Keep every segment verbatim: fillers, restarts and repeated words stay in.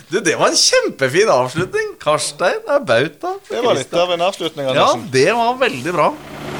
Du, det var en kjempefin avslutning. Karstein er bauta. Det var litt av en avslutning, Ja, Andersen. det var veldig bra.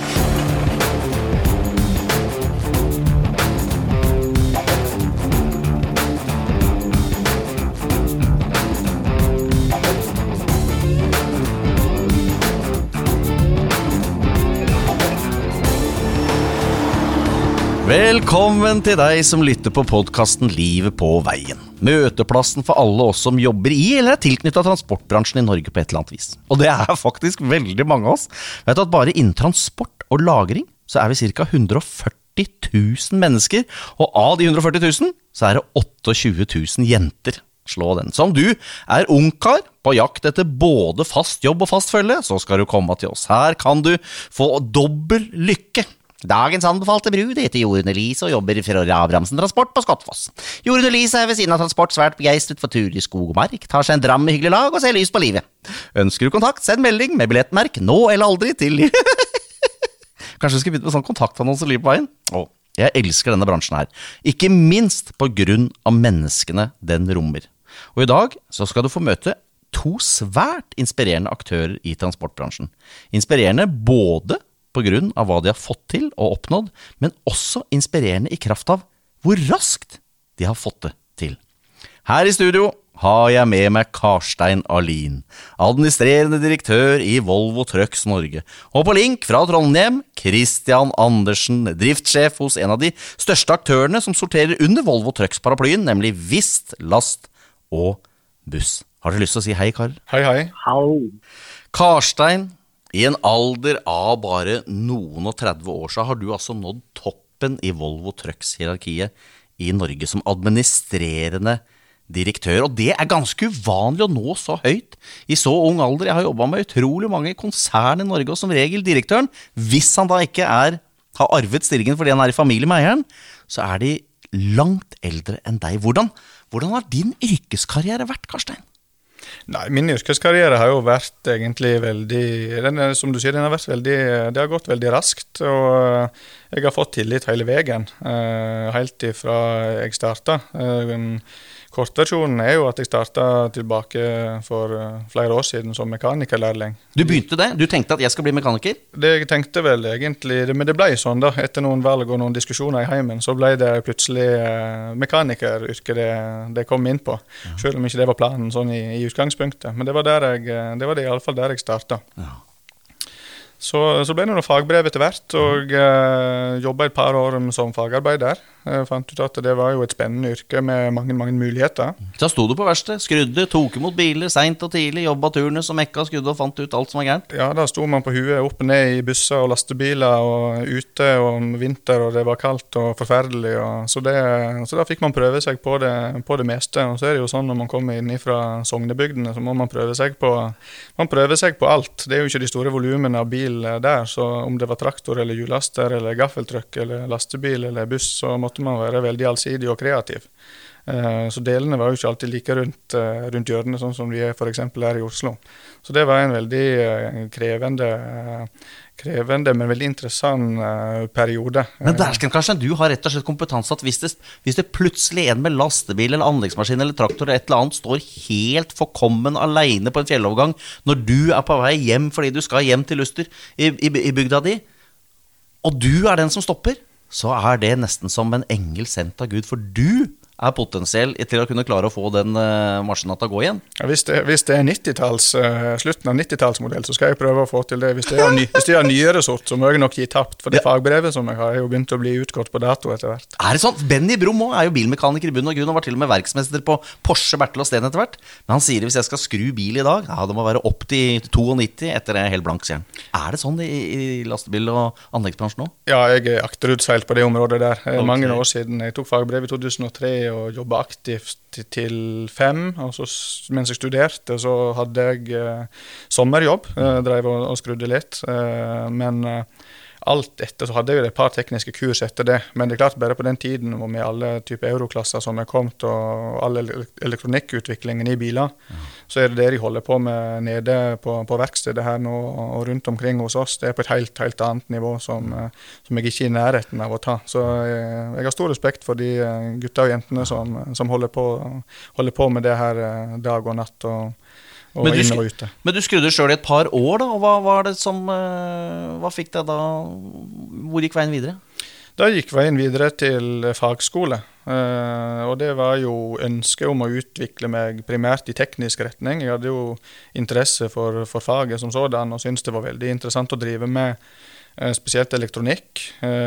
Velkommen til deg som lytter på podcasten Livet på veien. Møteplassen for alle oss som jobber i eller er tilknyttet transportbransjen i Norge på et eller annet vis. Og det er faktisk veldig mange av oss. Vet du at bare innen transport og lagring så er vi cirka hundre og førti tusen mennesker, og av de hundre og førti tusen så er det tjueåtte tusen jenter. Slå den. Som du er ungkar på jakt etter både fast jobb og fast følge, så skal du komme til oss. Her kan du få dobbel lykke. Dagens anbefalte brud heter Jorunn Elise og jobber for Abrahamsen Transport på Skottfoss. Jorunn Elise er ved siden av transport svært begeistret for tur i skog og mark, tar seg en dram med hyggelig lag og ser lys på livet. Ønsker du kontakt, send melding med billettmerk nå eller aldri til Kanskje du skal begynne med sånn kontaktannonse liv på veien? Åh, jeg elsker denne bransjen her. Ikke minst på grunn av menneskene den rommer. Og i dag så skal du få møte to svært inspirerende aktører i transportbransjen. Inspirerende både på grunn av hva de har fått til og oppnådd, men også inspirerende i kraft av hvor raskt de har fått det til. Her i studio har jeg med meg Karstein Ahlin, administrerende direktør i Volvo Trucks Norge, og på link fra Trondheim, Christian Andersen, driftssjef hos en av de største aktørene som sorterer under Volvo Trucks-paraplyen, nemlig Vist, Last og Buss. Har du lyst til å si hei, Kar? Hei, hei. Hallo. Karstein, i en alder av bare noen og tredve år så har du altså nådd toppen i Volvo Trucks-hierarkiet i Norge som administrerende direktør, og det er ganske uvanlig å nå så høyt i så ung alder. Jeg har jobbet med utrolig mange konsern i Norge, og som regel direktøren, hvis han da ikke er, har arvet stillingen fordi han er i familie med eieren, så er de langt eldre enn deg. Hvordan, hvordan har din yrkeskarriere vært, Karstein? Nei, min yrkeskarriere har jo vært egentlig veldig, den er, som du sier, den har vært veldig, det har gått veldig raskt, og jeg har fått tillit hele veien, helt ifra jeg startet. Kortversjonen er jo at jeg startet tilbake for flere år siden som mekanikerlærling. Du begynte det? Du tenkte at jeg skal bli mekaniker? Det jeg tenkte vel egentlig, men det ble sånn da, etter noen valg og noen diskusjoner i heimen, så ble det plutselig mekanikeryrket det, det kom inn på, ja. Selv om ikke det var planen sånn i, i utgangspunktet. Men det var, der jeg, det var det i alle fall der jeg startet. Ja. Så, så ble det noen fagbrev etter hvert, og eh, jobbet et par år som fagarbeider. Jeg fant ut at det var jo et spennende yrke med mange, mange muligheter. Så stod du på verksted, skrudde, tok imot biler, sent og tidlig, jobbet turene som mekka, skrudde og fant ut alt som var gærent? Ja, da stod man på huet opp og ned i busser og lastebiler og ute og vinter, og det var kaldt og forferdelig. Og, så, det, så da fikk man prøve seg på det, på det meste. Og så er det jo sånn når man kommer inn fra Sognebygdene, så må man prøve seg på, man prøver seg på alt. Det er jo ikke de store volumene av bil der, så om det var traktor eller hjullaster eller gaffeltrykk eller lastebil eller buss, så måtte man være veldig allsidig og kreativ. Så delene var jo ikke alltid like rundt, rundt hjørnet, sånn som vi er for eksempel her i Oslo. Så det var en veldig krevende, krevende men veldig interessant periode. Men dersken, Karsten, du har rett og slett kompetanse at hvis det, hvis det plutselig en med lastebil eller anleggsmaskin eller traktor eller et eller annet står helt forkommen alene på en fjellovergang når du er på vei hjem fordi du skal hjem til Luster i, i, i bygda di, og du er den som stopper, så er det nesten som en engel sendt av Gud, for du er potensiell til å kunne klare å få den uh, maskinen til å gå igjen. Ja, hvis, det, hvis det er nittitals, uh, slutten av nittitallsmodell, så skal jeg prøve å få til det. Hvis det er, ny, hvis det er nyere sort, så må jeg nok gi tapt, for det ja. Fagbrevet som jeg har, er jo begynt å bli utgått på dato etter hvert. Er det sånn? Benny Brum er jo bilmekaniker i bunn og grunn, og var til og med verksmester på Porsche, Bertel og Steen etter hvert. Men han sier hvis jeg skal skru bil i dag, ja, det må være opp til nittito etter en helt blank skjern. Er det sånn i, i lastebil- og anleggsbransjen nå? Ja, jeg er akterutseilt på det området der. Okay. Mange år siden. Jeg tok fagbrev i to tusen og tre og jobbet aktivt til fem, og så, mens jeg studerte så hadde jeg eh, sommerjobb, eh, drev og, og skrudde litt, eh, men eh, alt etter, så hadde jeg jo et par tekniske kurs etter det, men det er klart bare på den tiden og med alle typer euroklasser som er kommet og all elektronikkutviklingen i biler, ja. Så er det det de holder på med nede på, på verkstedet her nå og rundt omkring hos oss. Det er på et helt, helt annet nivå som, mm. som jeg ikke er i nærheten av å ta. Så jeg, jeg har stor respekt for de gutta og jentene som, som holder, på, holder på med det her dag og natt og Og men, du inn og ute. men du skrudde selv i et par år da, og hva var det som, hva fikk deg da, hvor gikk veien videre? Da gikk veien videre til fagskole, og det var jo ønsket om å utvikle meg primært i teknisk retning. Jeg hadde jo interesse for, for faget som sådan, og syntes det var veldig interessant å drive med spesielt elektronikk,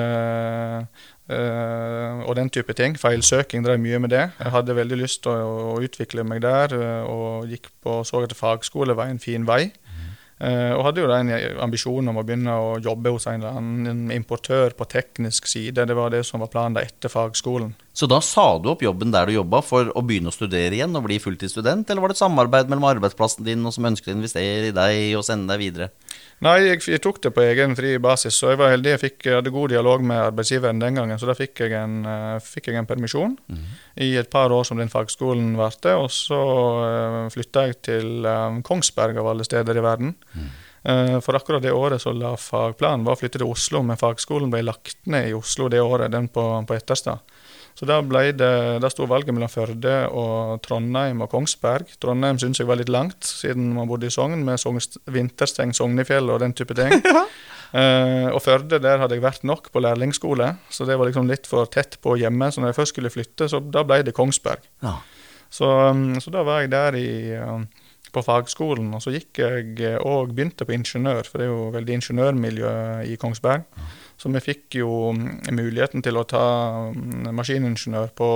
Uh, og den type ting. Feilsøking drev mye med det. Jeg hadde veldig lyst til å, å utvikle meg der, uh, og gikk på så at fagskole var en fin vei. Uh, og hadde jo da en ambisjon om å begynne å jobbe hos en eller annen importør på teknisk side. Det var det som var planen da etter fagskolen. Så da sa du opp jobben der du jobbet for å begynne å studere igjen og bli fulltidsstudent, eller var det et samarbeid mellom arbeidsplassen din og som ønsket å investere i deg og sende deg videre? Nei, jeg, jeg tok det på egen fri basis, så jeg var heldig. Jeg, fikk, jeg hadde god dialog med arbeidsgiveren den gangen, så da fikk jeg en, uh, fikk jeg en permisjon mm. i et par år som den fagskolen varte, og så uh, flyttet jeg til um, Kongsberg av alle steder i verden. Mm. Uh, for akkurat det året så la fagplanen var å flytte til Oslo, men fagskolen ble lagt ned i Oslo det året, den på, på Etterstad. Så da ble det, da stod valget mellom Førde og Trondheim og Kongsberg. Trondheim synes jeg var litt langt, siden man bodde i Sogn, med Sogn, vintersteng, Sognefjell og den type ting. Ja. uh, og Førde, der hadde jeg vært nok på lærlingsskole, så det var liksom litt for tett på hjemme. Så når jeg først skulle flytte, så da ble det Kongsberg. Ja. Så, um, så da var jeg der i, um, på fagskolen, og så gikk jeg og begynte på ingeniør, for det er jo veldig ingeniørmiljø i Kongsberg. Ja. Så vi fikk jo muligheten til å ta maskiningeniør på,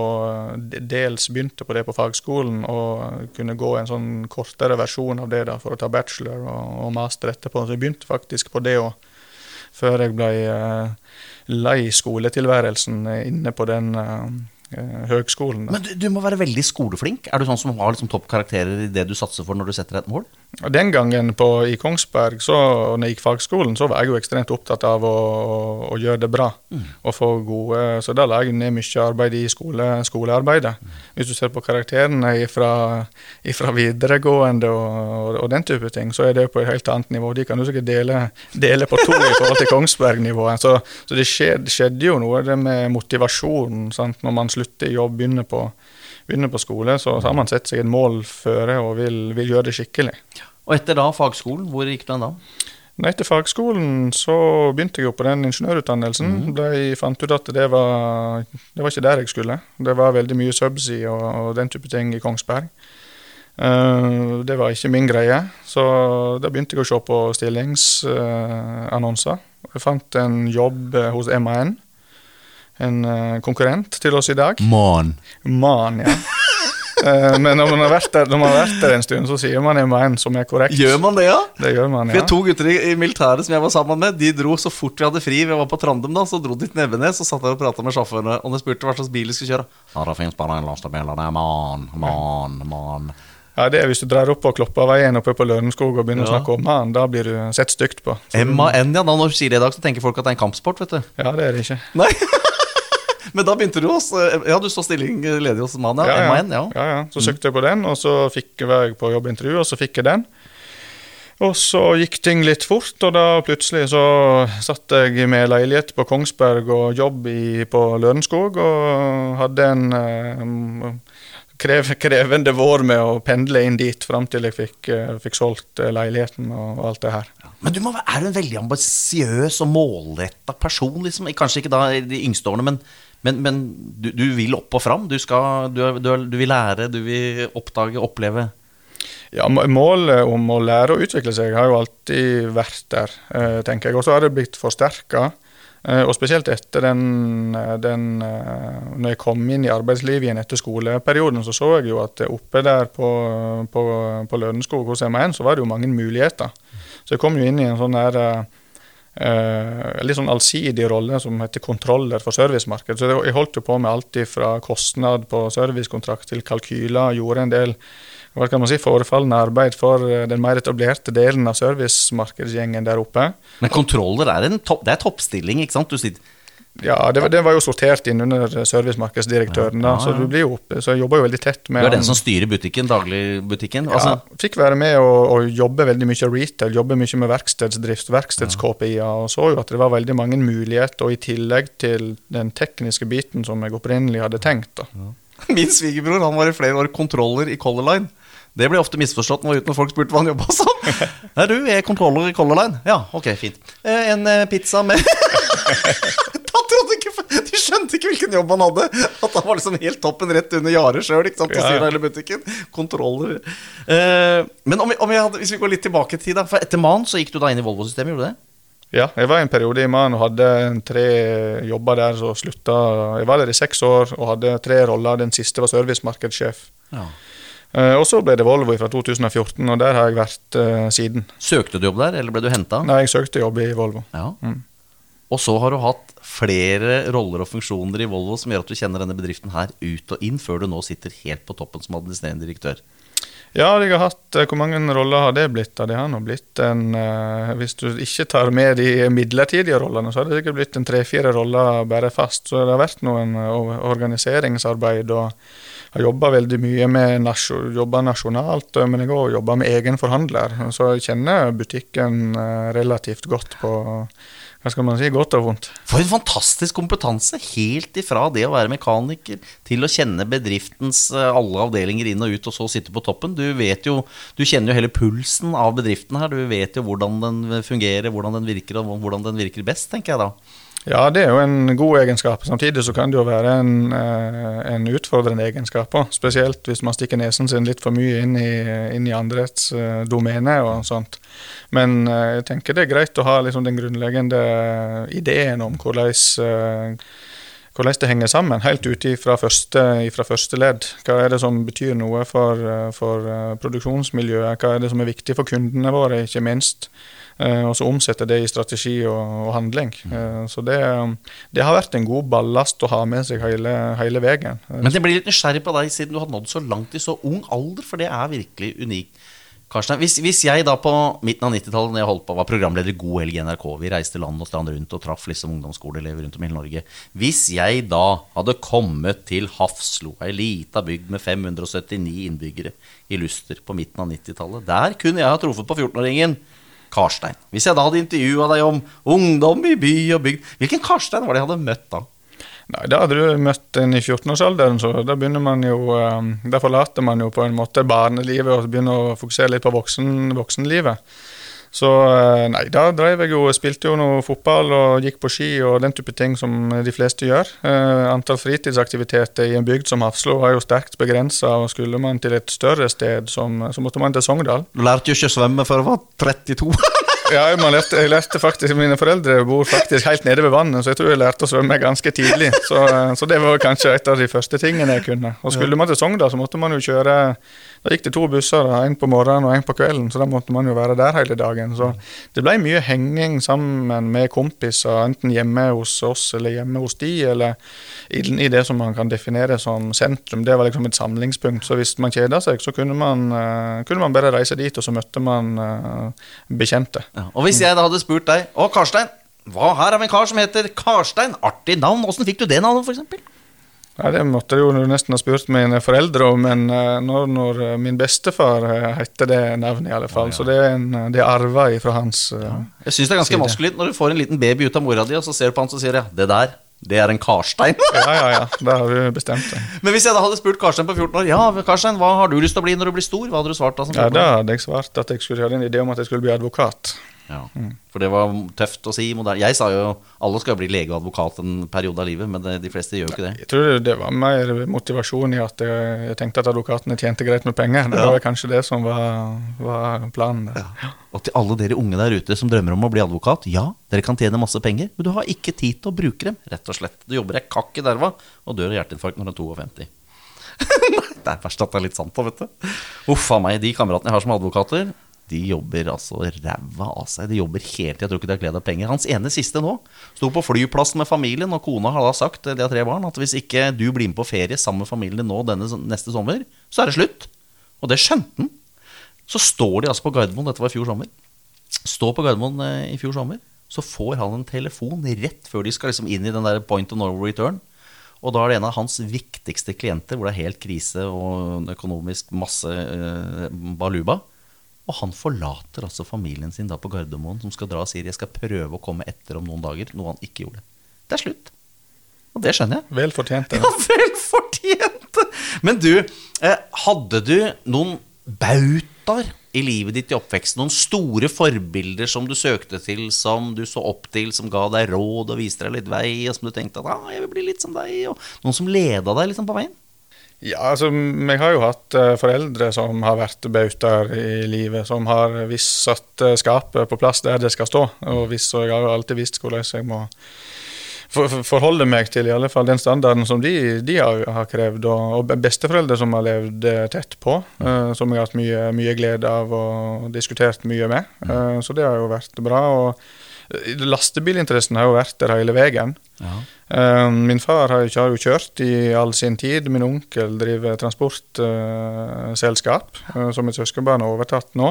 dels begynte på det på fagskolen, og kunne gå en sånn kortere versjon av det da, for å ta bachelor og, og master etterpå. Så jeg begynte faktisk på det også, før jeg ble uh, lei skoletilværelsen inne på den uh, høgskolen. Men du, du må være veldig skoleflink. Er du sånn som har liksom toppkarakterer i det du satser for når du setter et mål? Den gangen på, i Kongsberg, så, når jeg gikk fagskolen, så var jeg jo ekstremt opptatt av å, å gjøre det bra. Mm. Og få gode, så da la jeg ned mye arbeid i skole, skolearbeidet. Mm. Hvis du ser på karakterene ifra, ifra videregående og, og, og den type ting, så er det på et helt annet nivå. De kan du sikkert dele, dele på to i forhold til Kongsberg-nivået. Så, så det skjedde, skjedde jo noe det med motivasjonen, sant? Når man slutter i jobb, begynner på begynner på skole, så har man sett seg et mål føre og vil, vil gjøre det skikkelig. Og etter da fagskolen, hvor gikk du den da? Nei, etter fagskolen så begynte jeg jo på den ingeniørutdannelsen. Mm. Da jeg fant ut at det var, det var ikke der jeg skulle. Det var veldig mye subsea og, og den type ting i Kongsberg. Uh, det var ikke min greie, så da begynte jeg å se på stillingsannonser. Uh, jeg fant en jobb hos M A N. En uh, konkurrent til oss i dag. Man. Man, ja. uh, men når man, har vært der, når man har vært der en stund, så sier man M A N som er korrekt. Gjør man det, ja? Det gjør man, ja. For jeg to gutter i, i militæret som jeg var sammen med, de dro så fort vi hadde fri. Vi var på Trandum da, så dro de til Nevenes, og satt der og pratet med sjåførene, og de spurte hva slags bil de skulle kjøre. Ja, det finnes bare en lastebil, det er man, man, man. Ja, det er hvis du drar opp på Kloppaveien oppe på Lørenskog og begynner ja. Å snakke om man, da blir du sett stygt på. Så M A N, ja, da når du sier det i dag, så tenker folk at det er en kampsport, vet du. Ja, det er det ikke. Nei. Men da begynte du hos, ja, du så stilling ledig hos man, ja, ja, M A N, ja. Ja, ja, så søkte jeg på den, og så fikk jeg på jobbintervju, og så fikk jeg den. Og så gikk ting litt fort, og da plutselig så satt jeg med leilighet på Kongsberg og jobb i, på Lørenskog, og hadde en eh, krev, krevende vår med å pendle inn dit, frem til jeg fikk, fikk solgt leiligheten og alt det her. Men du må, er du en veldig ambisiøs og målrettet person, liksom? Kanskje ikke da i de yngste årene, men Men, men du, du vil opp og fram, du, skal, du, du, du vil lære, du vil oppdage, oppleve. Ja, målet om å lære og utvikle seg har jo alltid vært der, tenker jeg. Og så har det blitt forsterket, og spesielt etter den, den, når jeg kom inn i arbeidslivet igjen etter skoleperioden, så så jeg jo at oppe der på, på, på Lørenskog hos M A N, så var det jo mange muligheter. Så jeg kom jo inn i en sånn der Uh, litt sånn allsidig rolle som heter kontroller for servicemarked. Så det, jeg holdt jo på med alt fra kostnad på servicekontrakt til kalkyler, gjorde en del hva kan man si, forefallende arbeid for den mer etablerte delen av servicemarkedsgjengen der oppe. Men kontroller er en topp, det er toppstilling, ikke sant? Du sitter... Ja, det var, det var jo sortert inn under servicemarkedsdirektøren, da, ja, ja, ja. Så du blir jo opp, så jeg jobber jo veldig tett med... Du er den som styrer butikken, dagligbutikken? Altså... Ja, fikk være med og, og jobbe veldig mye retail, jobbe mye med verkstedsdrift, verksteds-K P I, og så jo at det var veldig mange muligheter, og i tillegg til den tekniske biten som jeg opprinnelig hadde tenkt. Da. Ja. Min svigerbror, han var i flere år kontroller i Color Line. Det ble ofte misforstått når folk spurte hva han jobbet som. Nei, du er kontroller i Color Line. Ja, ok, fint. En pizza med... Da trodde ikke, de skjønte ikke hvilken jobb han hadde. At han var liksom helt toppen rett under Jare selv, ikke sant, på siden av hele butikken. Kontroller. Eh, men om vi, om vi hadde, hvis vi går litt tilbake til tid da, for etter MAN så gikk du da inn i Volvo-systemet, gjorde du det? Ja, jeg var i en periode i MAN og hadde tre jobber der, så sluttet. Jeg var der i seks år og hadde tre roller. Den siste var servicemarkedssjef. Ja. Uh, og så ble det Volvo fra to tusen og fjorten, og der har jeg vært uh, siden. Søkte du jobb der, eller ble du hentet? Nei, jeg søkte jobb i Volvo. Ja. Mm. Og så har du hatt flere roller og funksjoner i Volvo som gjør at du kjenner denne bedriften her ut og inn, før du nå sitter helt på toppen som administrerende direktør. Ja, jeg har hatt, hvor mange roller har det blitt? Det har nå blitt en, uh, hvis du ikke tar med de midlertidige rollene, så har det sikkert blitt en tre-fire roller bare fast. Så det har vært noen uh, organiseringsarbeid, og har jobbet veldig mye med nasjon, jobber nasjonalt, men jeg har også jobbet med egen forhandler. Så jeg kjenner butikken uh, relativt godt på, hva skal man si, godt og vondt. For en fantastisk kompetanse, helt ifra det å være mekaniker til å kjenne bedriftens alle avdelinger inn og ut, og så sitte på toppen. Du vet jo, du kjenner jo hele pulsen av bedriften her, du vet jo hvordan den fungerer, hvordan den virker, og hvordan den virker best, tenker jeg da. Ja, det er jo en god egenskap. Samtidig så kan det jo være en, en utfordrende egenskap også. Spesielt hvis man stikker nesen sin litt for mye inn i, inn i andres domene og sånt. Men jeg tenker det er greit å ha liksom den grunnleggende ideen om hvordan, hvordan det henger sammen, helt ute fra første, fra første ledd. Hva er det som betyr noe for, for produksjonsmiljøet? Hva er det som er viktig for kundene våre, ikke minst? Uh, og så omsette det i strategi og, og handling. Uh, så det, det har vært en god ballast å ha med seg hele, hele veien. Uh, Men det blir litt nysgjerrig på deg siden du har nådd så langt i så ung alder, for det er virkelig unikt. Karsten, hvis, hvis jeg da på midten av nittitallet, når jeg holdt på, var programleder i God Helg i N R K, vi reiste land og strand rundt og traff liksom ungdomsskoleelever rundt om i hele Norge. Hvis jeg da hadde kommet til Hafslo, ei lita bygd med fem hundre og syttini innbyggere i Luster på midten av nittitallet, der kunne jeg ha truffet på fjortenåringen Karstein. Hvis jeg da hadde intervjuet deg om ungdom i by og bygd, hvilken Karstein var det jeg hadde møtt da? Nei, da hadde du møtt en i fjorten-årsalderen, så da begynner man jo, da forlater man jo på en måte barnelivet og begynner å fokusere litt på voksen, voksenlivet. Så nei, da drev jeg jo, spilte jo noe fotball og gikk på ski og den type ting som de fleste gjør. Eh, antall fritidsaktiviteter i en bygd som Hafslo var jo sterkt begrenset, og skulle man til et større sted, som, så måtte man til Sogndal. Du lærte jo ikke å svømme før du var trettito. Ja, man lærte, jeg lærte faktisk, mine foreldre bor faktisk helt nede ved vannet, så jeg tror jeg lærte å svømme ganske tidlig. Så, så det var kanskje et av de første tingene jeg kunne. Og skulle man til Sogndal, så måtte man jo kjøre, da gikk det to busser, en på morgenen og en på kvelden, så da måtte man jo være der hele dagen. Så det ble mye henging sammen med kompiser, enten hjemme hos oss eller hjemme hos de, eller i, i det som man kan definere som sentrum. Det var liksom et samlingspunkt, så hvis man kjeder seg, så kunne man, uh, kunne man bare reise dit, og så møtte man uh, bekjente. Ja, og hvis jeg da hadde spurt deg, å Karstein, hva her er en kar som heter Karstein, artig navn, hvordan fikk du det navnet for eksempel? Ja, det måtte jeg jo nesten ha spurt mine foreldre om, men uh, når, når min bestefar uh, hette det navnet i alle fall, ja, ja. Så det er, en, det er arvet fra hans uh, ja. Jeg synes det er ganske maskulint når du får en liten baby ut av mora di, og så ser du på han og sier, ja, det der, det er en Karstein. Ja, ja, ja, det har du bestemt det. Men hvis jeg da hadde spurt Karstein på fjorten år, ja, Karstein, hva har du lyst til å bli når du blir stor? Hva hadde du svart da? Som ja, da hadde jeg svart at jeg skulle ha en idé om at jeg skulle bli advokat. Ja, mm. For det var tøft å si moderne. Jeg sa jo, alle skal bli lege og advokat en periode av livet, men det, de fleste gjør jo ikke det. Jeg tror det var mer motivasjon i at jeg, jeg tenkte at advokatene tjente greit med penger. Det ja. Var kanskje det som var, var planen. Ja. Og til alle dere unge der ute som drømmer om å bli advokat, ja, dere kan tjene masse penger, men du har ikke tid til å bruke dem, rett og slett. Du jobber deg kakk i derva, og dør av hjerteinfarkt når du er femti to. Det er verst at det er litt sant da, vet du. Uffa meg, de kameratene jeg har som advokater, de jobber altså ræva av seg. De jobber helt, jeg tror ikke de har glede av penger. Hans ene siste nå stod på flyplassen med familien, og kona har da sagt, de har tre barn, at hvis ikke du blir med på ferie sammen med familien nå denne neste sommer, så er det slutt. Og det skjønte han. Så står de altså på Gardermoen, dette var i fjor sommer. Står på Gardermoen eh, i fjor sommer, så får han en telefon rett før de skal liksom inn i den der point of no return. Og da er det en av hans viktigste klienter, hvor det er helt krise og økonomisk masse eh, baluba. Og han forlater altså familien sin da på Gardermoen, som skal dra og sier, jeg skal prøve å komme etter om noen dager, noe han ikke gjorde. Det er slutt. Og det skjønner jeg. Vel fortjent. Ja, vel fortjent. Men du, eh, hadde du noen bautaer i livet ditt i oppveksten, noen store forbilder som du søkte til, som du så opp til, som ga deg råd og viste deg litt vei, og som du tenkte at ah, jeg vil bli litt som deg, og noen som ledet deg liksom på veien? Ja, altså, jeg har jo hatt uh, foreldre som har vært bautaer i livet, som har visst satt uh, skapet på plass der det skal stå, og, visst, og jeg har jo alltid visst hvordan jeg må for, for, forholde meg til i alle fall den standarden som de, de har, har krevd, og, og besteforeldre som har levd uh, tett på, uh, som jeg har hatt mye, mye glede av og diskutert mye med, uh, så det har jo vært bra, og lastebilinteressen har jo vært der hele veien. Ja. Uh, min far har jo, har jo kjørt i all sin tid. Min onkel driver transportselskap, uh, uh, som et søskenbarn har overtatt nå.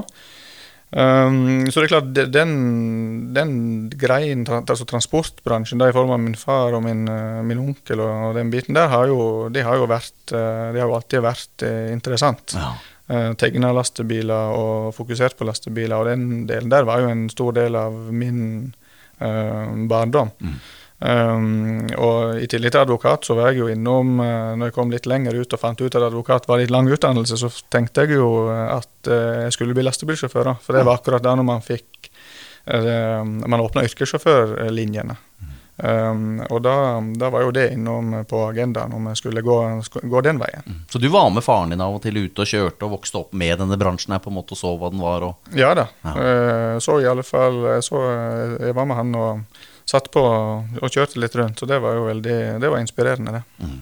Um, så det er klart, den, den greien, altså transportbransjen, da i form av min far og min, uh, min onkel og, og den biten der, har jo, det har jo vært, uh, det har jo alltid vært uh, interessant. Ja. Uh, tegna lastebiler og fokusert på lastebiler, og den delen der var jo en stor del av min uh, barndom. Mm. Um, og i tillegg til advokat så var jeg jo innom, uh, når jeg kom litt lenger ut og fant ut at advokat var litt lang utdannelse, så tenkte jeg jo at uh, jeg skulle bli lastebilsjåfør, for det var akkurat da når man fikk uh, man åpnet yrkessjåførlinjene. Mm. Um, og da, da var jo det innom på agendaen om jeg skulle gå, gå den veien. Mm. Så du var med faren din av og til ute og kjørte og vokste opp med denne bransjen her på en måte og så hva den var? Og... Ja da, ja. Uh, så i alle fall så, jeg var med han og satt på og kjørte litt rundt, så det var jo veldig, det var inspirerende det. Mm.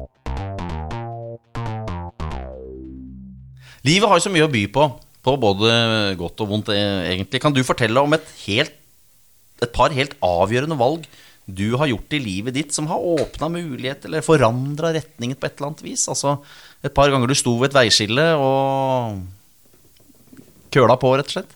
Livet har jo så mye å by på, på både godt og vondt egentlig. Kan du fortelle om et, helt, et par helt avgjørende valg du har gjort i livet ditt som har åpnet mulighet eller forandret retningen på et eller annet vis? Altså et par ganger du sto ved et veiskille og køla på rett og slett?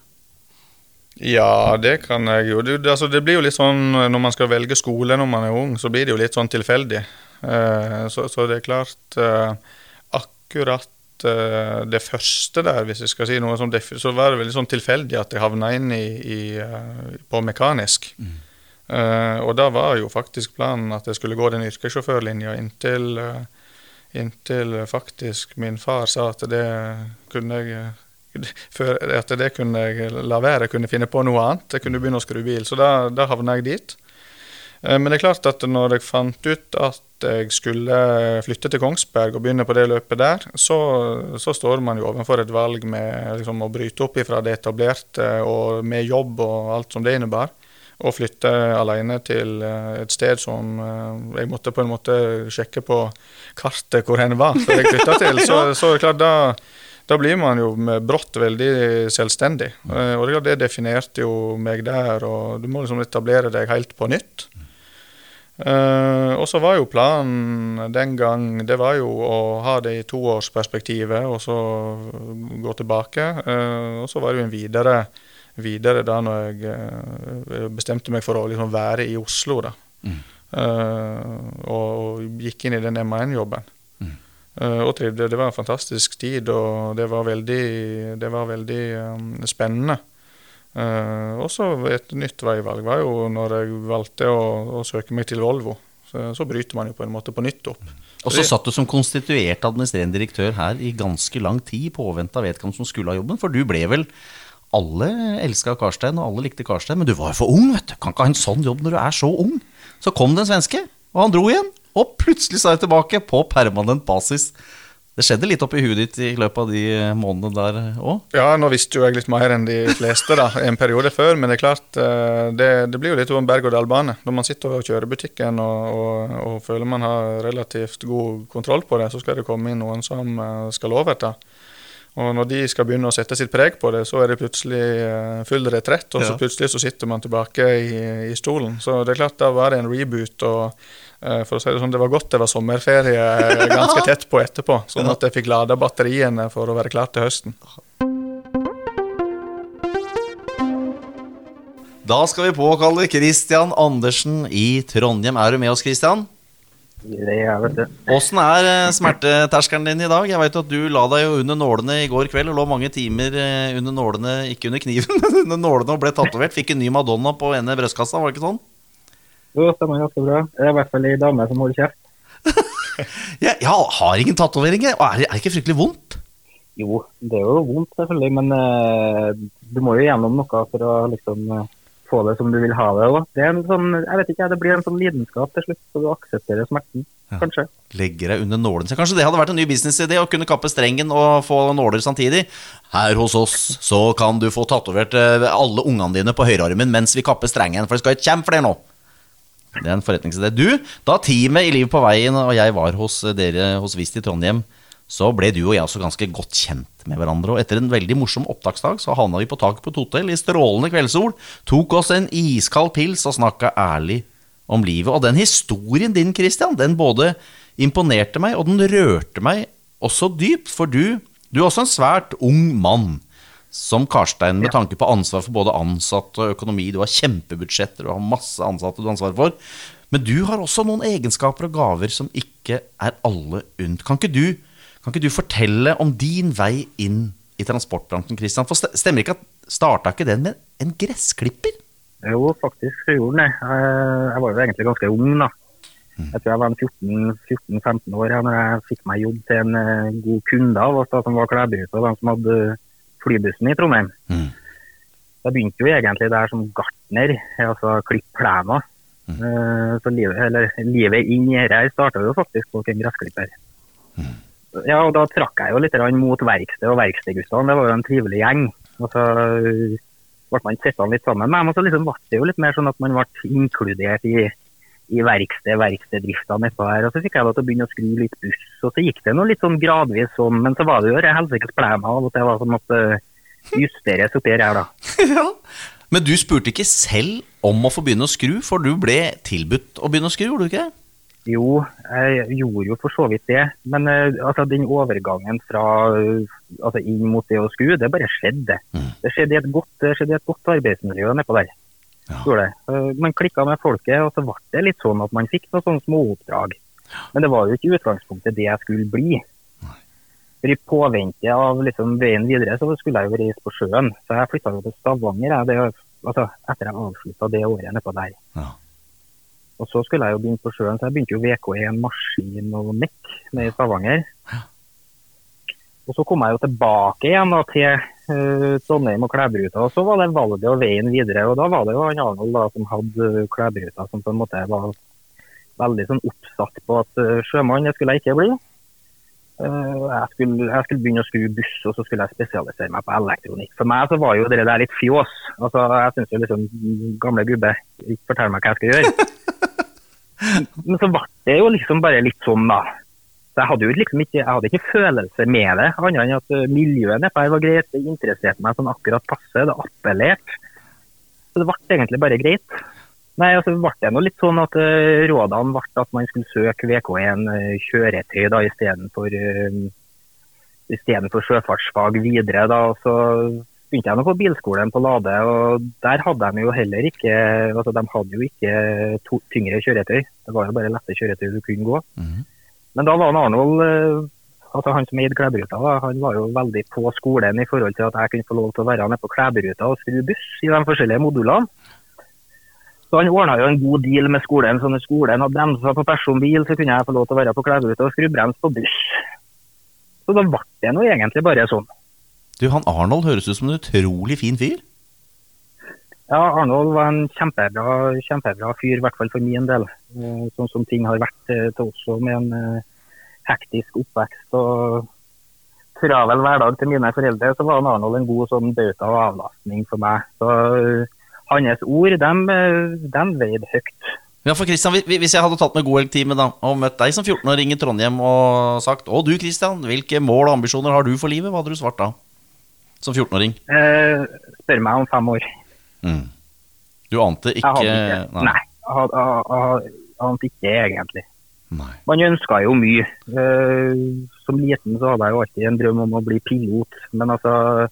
Ja, det kan jeg jo. Det, altså, det blir jo litt sånn, når man skal velge skole når man er ung, så blir det jo litt sånn tilfeldig. Uh, så, så det er klart, uh, akkurat uh, det første der, hvis jeg skal si noe som det, så var det veldig sånn tilfeldig at jeg havnet inn i, i, uh, på mekanisk. Mm. Uh, og da var jo faktisk planen at jeg skulle gå den yrkessjåførlinja inntil, uh, inntil faktisk min far sa at det kunne jeg for at det kunne jeg la være, jeg kunne finne på noe annet, jeg kunne begynne å skru bil, så da, da havnet jeg dit. Men det er klart at når jeg fant ut at jeg skulle flytte til Kongsberg og begynne på det løpet der, så, så står man jo overfor et valg med liksom, å bryte opp ifra det etablerte, og med jobb og alt som det innebar, og flytte alene til et sted som jeg måtte på en måte sjekke på kartet hvor hen var, før jeg flyttet til, så, så er det klart da Da blir man jo brått veldig selvstendig, og det, det definerte jo meg der, og du må liksom etablere deg helt på nytt. Uh, og så var jo planen den gang, det var jo å ha det i toårsperspektivet, og så gå tilbake, uh, og så var det jo en videre, videre da når jeg uh, bestemte meg for å liksom være i Oslo da, mm. uh, og, og gikk inn i den M A N-jobben. Uh, og trivde, det var en fantastisk tid, og det var veldig, det var veldig um, spennende. Uh, og så et nytt veivalg var jo når jeg valgte å, å søke meg til Volvo. Så, så bryter man jo på en måte på nytt opp. Og så satt du som konstituert administrerende direktør her i ganske lang tid, påventet av vedkommende som skulle ha jobben, for du ble vel, alle elsket Karstein, og alle likte Karstein, men du var jo for ung, vet du. Kan ikke ha en sånn jobb når du er så ung. Så kom den svenske, og han dro igjen. Og plutselig så er jeg tilbake på permanent basis. Det skjedde litt opp i huet ditt i løpet av de månedene der også. Ja, nå visste jo jeg litt mer enn de fleste da, en periode før, men det er klart, det, det blir jo litt om berg- og dalbane. Når man sitter og kjører butikken og, og, og føler man har relativt god kontroll på det, så skal det komme inn noen som skal overta. Og når de skal begynne å sette sitt preg på det, så er det plutselig full retrett, og så ja. Plutselig så sitter man tilbake i, i stolen. Så det er klart, da var det en reboot, og For å si det sånn, det var godt det var sommerferie ganske tett på etterpå, sånn at jeg fikk lada batteriene for å være klar til høsten. Da skal vi påkalle Christian Andersen i Trondheim. Er du med oss, Christian? Det er, vet du. Hvordan er smerteterskeren din i dag? Jeg vet at du la deg jo under nålene i går kveld og lå mange timer under nålene, ikke under kniven, men under nålene og ble tatovert. Fikk en ny Madonna på ene brøstkassa, var det ikke sånn? Jo, det stemmer ganske bra. Det er i hvert fall en dame som holder kjeft. jeg, jeg har ingen tatoveringer. Er det ikke fryktelig vondt? Jo, det er jo vondt selvfølgelig, men uh, du må jo gjennom noe for å liksom uh, få det som du vil ha det. Og det er en sånn, jeg vet ikke, det blir en sånn lidenskap til slutt, så du aksepterer smerten, ja. Kanskje. Legger deg under nålen. Så kanskje det hadde vært en ny businessidé å kunne kappe strengen og få nåler samtidig. Her hos oss så kan du få tatovert alle ungene dine på høyrearmen mens vi kapper strengen, for det skal ikke kjempe flere nå. Det er en forretningsidé. Du, da teamet i Livet på veien og jeg var hos dere hos Vist i Trondheim, så ble du og jeg også ganske godt kjent med hverandre. Og etter en veldig morsom opptaksdag så havna vi på taket på et hotell i strålende kveldssol, tok oss en iskald pils og snakket ærlig om livet. Og den historien din, Christian, den både imponerte meg og den rørte meg også dypt. For du, du er også en svært ung mann som Karstein med tanke på ansvar for både ansatte og økonomi. Du har kjempebudsjetter, du har masse ansatte du har ansvar for. Men du har også noen egenskaper og gaver som ikke er alle unt. Kan ikke du Kan ikke du fortelle om din vei inn i transportbransjen, Christian? For stemmer ikke at startet ikke den med en gressklipper? Jo, faktisk gjorde den det. Jeg var jo egentlig ganske ung da. Jeg tror jeg var fjorten femten år når jeg fikk meg jobb til en god kunde av oss da, som var Klæbuhytta, de som hadde flybussen i Trondheim. Mm. Jeg begynte jo egentlig der som gartner, altså klipp plena. Mm. Så livet, eller, livet inn i her startet jo faktisk på en gressklipper. Mm. Ja, og da trakk jeg jo litt mot verksted og verkstedguttene. Det var jo en trivelig gjeng. Og så ble man sett litt sammen med dem, og så liksom ble det jo litt mer sånn at man ble inkludert i, i verksted, verksteddriftene etterpå her. Og så fikk jeg da til å begynne å skru litt buss, og så gikk det noe litt sånn gradvis sånn, men så var det jo helsikes plena av at det var sånn at justeres oppi her da. Ja, men du spurte ikke selv om å få begynne å skru, for du ble tilbudt å begynne å skru, gjorde du ikke det? Jo, jeg gjorde jo for så vidt det, men uh, altså, den overgangen fra uh, altså, inn mot det å skru, det bare skjedde. Mm. Det skjedde i et godt, det skjedde i et godt arbeidsmiljø nedpå der. Ja. Det. Uh, man klikket med folket, og så var det litt sånn at man fikk noen sånne små oppdrag. Men det var jo ikke utgangspunktet det jeg skulle bli. Nei. For i påvente av liksom, veien videre, så skulle jeg jo reise på sjøen. Så jeg flyttet jo til Stavanger, jeg, det, altså, etter jeg avsluttet det året nedpå der. Ja. Og så skulle jeg jo begynne på sjøen, så jeg begynte jo V K en maskin og mekk nede i Stavanger. Og så kom jeg jo tilbake igjen da, til uh, Trondheim og Klæbuhytta, og så var det valget og veien videre. Og da var det jo han Arnold da, som hadde Klæbuhytta, som på en måte var veldig sånn oppsatt på at uh, sjømann, det skulle jeg ikke bli. Uh, jeg, skulle, jeg skulle begynne å skru buss, og så skulle jeg spesialisere meg på elektronikk. For meg så var jo det der litt fjås. Altså, jeg synes jo liksom, gamle gubbe, ikke fortell meg hva jeg skal gjøre. Men så var det jo liksom bare litt sånn da. Så jeg hadde jo liksom ikke, jeg hadde ikke følelse med det, annet enn at miljøet nedpå her var greit, det interesserte meg sånn akkurat passe, det appellerte. Så det ble egentlig bare greit. Nei, altså ble det noe litt sånn at uh, rådene ble at man skulle søke V K en uh, kjøretøy da, i stedet for, uh, i stedet for sjøfartsfag videre da, og så begynte jeg nå på bilskolen på Lade, og der hadde de jo heller ikke, altså de hadde jo ikke to, tyngre kjøretøy, det var jo bare lette kjøretøy du kunne gå. Mm-hmm. Men da var Arnold, uh, altså han som eide Klæbuhytta, han var jo veldig på skolen i forhold til at jeg kunne få lov til å være nede på Klæbuhytta og skru buss i de forskjellige modulene. Så han ordnet jo en god deal med skolen, så når skolen hadde bremset på personbil, så kunne jeg få lov til å være på Klæbuhytta og skru brems på buss. Så da ble det noe egentlig bare sånn. Du, han Arnold høres ut som en utrolig fin fyr. Ja, Arnold var en kjempebra, kjempebra fyr, i hvert fall for min del. Sånn som ting har vært til også med en hektisk oppvekst og travel hverdag til mine foreldre, så var Arnold en god sånn bauta og avlastning for meg. Så hans ord, de, de veide høyt. Ja, for Christian, hvis jeg hadde tatt med godhelgtime da, og møtt deg som fjorten-åring i Trondheim og sagt, å du Christian, hvilke mål og ambisjoner har du for livet? Hva hadde du svart da, som fjorten-åring? Eh, spør meg om fem år. Mm. Du ante ikke... Jeg ikke. Nei, nei jeg, jeg, ante ikke egentlig. Nei. Man ønsket jo mye. Eh, som liten så hadde jeg jo alltid en drøm om å bli pilot, men altså,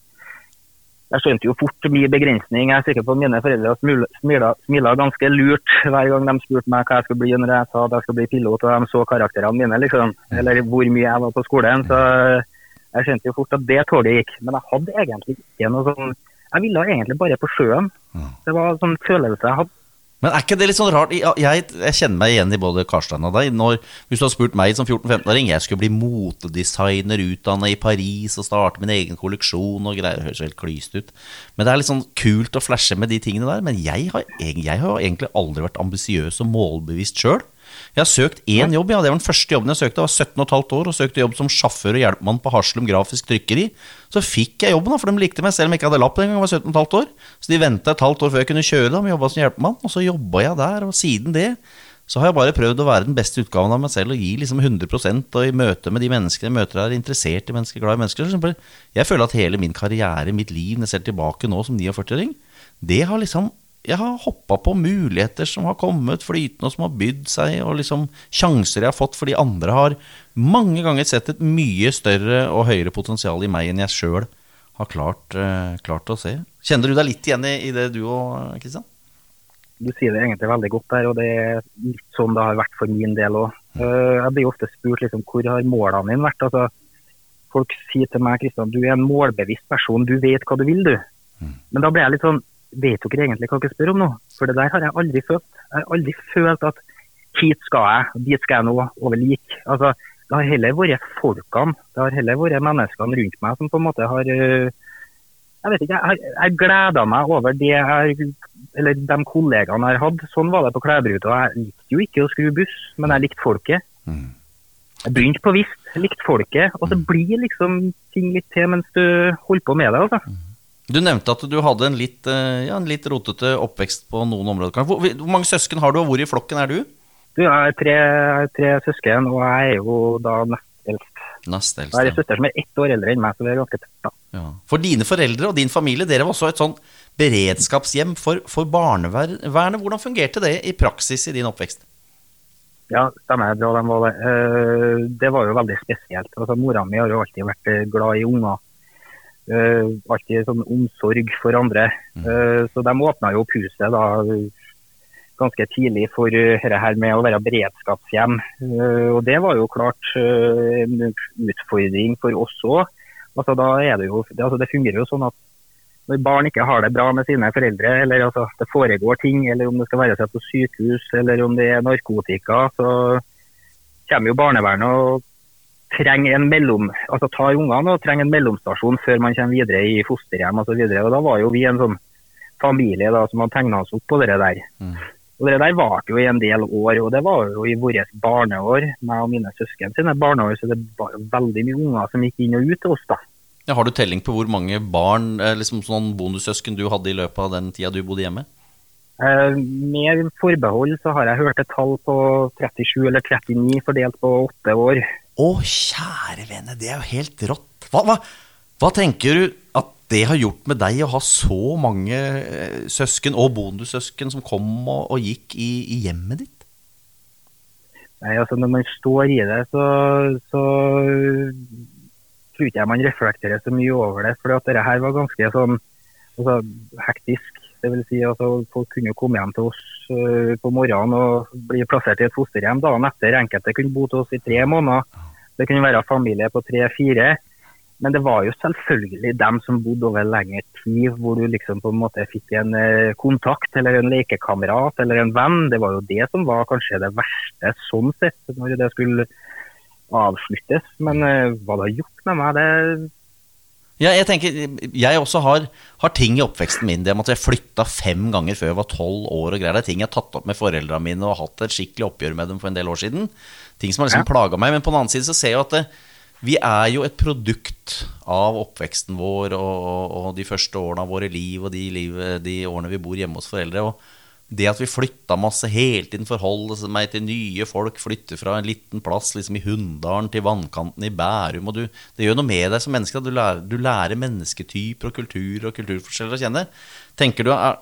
jeg skjønte jo fort mye begrensning. Jeg er sikker på at mine foreldre smilet, smilet ganske lurt hver gang de spurte meg hva jeg skulle bli når jeg sa at jeg skulle bli pilot, og de så karakterene mine, liksom, eller hvor mye jeg var på skolen, så jeg skjønte jo fort at det tålet gikk. Men jeg hadde egentlig ikke noe sånn, jeg ville egentlig bare på sjøen. Det var en sånn følelse jeg hadde. Men er ikke det litt sånn rart? Jeg, jeg kjenner meg igjen i både Karstein og deg. Når, hvis du har spurt meg som fjorten-femten-åring, jeg skulle bli motedesigner, utdannet i Paris og starte min egen kolleksjon og greier. Det høres helt klyst ut. Men det er litt sånn kult å flashe med de tingene der. Men jeg har, jeg har egentlig aldri vært ambisiøs og målbevisst selv. Jeg har søkt én jobb, ja. Det var den første jobben jeg søkte. Jeg var sytten og et halvt år og søkte jobb som sjåfør og hjelpmann på Haslum Grafisk Trykkeri. Så fikk jeg jobben da, for de likte meg selv om jeg ikke hadde lapp den gang jeg var sytten og et halvt år. Så de ventet et halvt år før jeg kunne kjøre da, men jobbet som hjelpmann. Og så jobbet jeg der, og siden det så har jeg bare prøvd å være den beste utgaven av meg selv og gi liksom hundre prosent, og i møte med de menneskene jeg møter er interessert i mennesker, glad i mennesker. Så jeg føler at hele min karriere, mitt liv, når jeg ser tilbake nå som førti-åring, det har liksom jeg har hoppet på muligheter som har kommet flytende og som har bydd seg, og liksom sjanser jeg har fått fordi andre har mange ganger sett et mye større og høyere potensial i meg enn jeg selv har klart, uh, klart å se. Kjenner du deg litt igjen i, i det du og Kristian? Du sier det egentlig veldig godt der, og det er litt sånn det har vært for min del også. Uh, jeg blir ofte spurt liksom, hvor har målene dine vært? Altså, folk sier til meg, Kristian, du er en målbevisst person, du vet hva du vil, du. Mm. Men da blir jeg litt sånn, vet dere egentlig hva dere spør om nå? For det der har jeg aldri følt. Jeg har aldri følt at hit skal jeg, dit skal jeg nå, over lik. Altså, det har heller vært folkene, det har heller vært menneskene rundt meg som på en måte har, jeg vet ikke, jeg, jeg gleder meg over det jeg, eller de kollegaene jeg har hatt. Sånn var det på Klæbruta. Jeg likte jo ikke å skru buss, men jeg likte folket. Mm. Jeg begynte på visst, likte folket, og så blir liksom ting litt til mens du holder på med det, altså. Mm. Du nevnte at du hadde en litt, ja, en litt rotete oppvekst på noen områder. Hvor, hvor mange søsken har du, og hvor i flokken er du? Du, jeg er tre, tre søsken, og jeg er jo da nest eldst. Nest eldst, ja. Jeg er en søster som er ett år eldre enn meg, så det er ganske tøft da. Ja. For dine foreldre og din familie, dere var også et sånn beredskapshjem for, for barnevernet. Hvordan fungerte det i praksis i din oppvekst? Ja, stemmer bra, de var det. Det var jo veldig spesielt. Altså, mora mi har jo alltid vært glad i unger. Uh, alltid sånn omsorg for andre, uh, så de åpnet jo opp huset da ganske tidlig for uh, dette her med å være beredskapshjem, uh, og det var jo klart uh, en utfordring for oss også. Altså, da er det, jo, det, altså, det fungerer jo sånn at når barn ikke har det bra med sine foreldre, eller altså, det foregår ting, eller om det skal være seg på sykehus, eller om det er narkotika, så kommer jo barnevernet og trenger en mellom, altså tar ungene og trenger en mellomstasjon før man kommer videre i fosterhjem og så videre, og da var jo vi en sånn familie da, som hadde tegnet oss opp på det der. Mm. Og det der var jo i en del år, og det var jo i våre barneår, meg og mine søsken sine barneår, så det var veldig mye unger som gikk inn og ut til oss da. Ja, har du telling på hvor mange barn, liksom sånn bonussøsken du hadde i løpet av den tida du bodde hjemme? Eh, med forbehold så har jeg hørt et tall på trettisju eller trettini fordelt på åtte år. Å, kjære vene, det er jo helt rått. Hva, hva, hva tenker du at det har gjort med deg å ha så mange søsken og bonussøsken som kom og, og gikk i, i hjemmet ditt? Nei, altså når man står i det, så, så tror ikke jeg man reflekterer så mye over det, for at dette her var ganske sånn altså, hektisk. Det vil si, altså, folk kunne jo komme hjem til oss uh, på morgenen og bli plassert i et fosterhjem dagen etter. Enkelte kunne bo til oss i tre måneder. Det kunne være familie på tre-fire. Men det var jo selvfølgelig dem som bodde over lengre tid, hvor du liksom på en måte fikk en uh, kontakt, eller en lekekamerat, eller en venn. Det var jo det som var kanskje det verste sånn sett, når det skulle avsluttes. Men uh, hva det har gjort med meg, det... Ja, jeg tenker, jeg også har, har ting i oppveksten min. Det med at jeg flyttet fem ganger før jeg var tolv år og greier. Det er ting jeg har tatt opp med foreldrene mine og hatt et skikkelig oppgjør med dem for en del år siden. Ting som har liksom plaget meg. Men på den annen side så ser jeg at det, vi er jo et produkt av oppveksten vår og, og de første årene av våre liv og de, liv, de årene vi bor hjemme hos foreldre. Og det at vi flyttet masse hele tiden, forholde meg til nye folk, flytte fra en liten plass liksom i Hunndalen til vannkanten i Bærum, og du, det gjør noe med deg som menneske, du lærer, du lærer mennesketyper og kultur og kulturforskjeller å kjenne. Tenker du, er,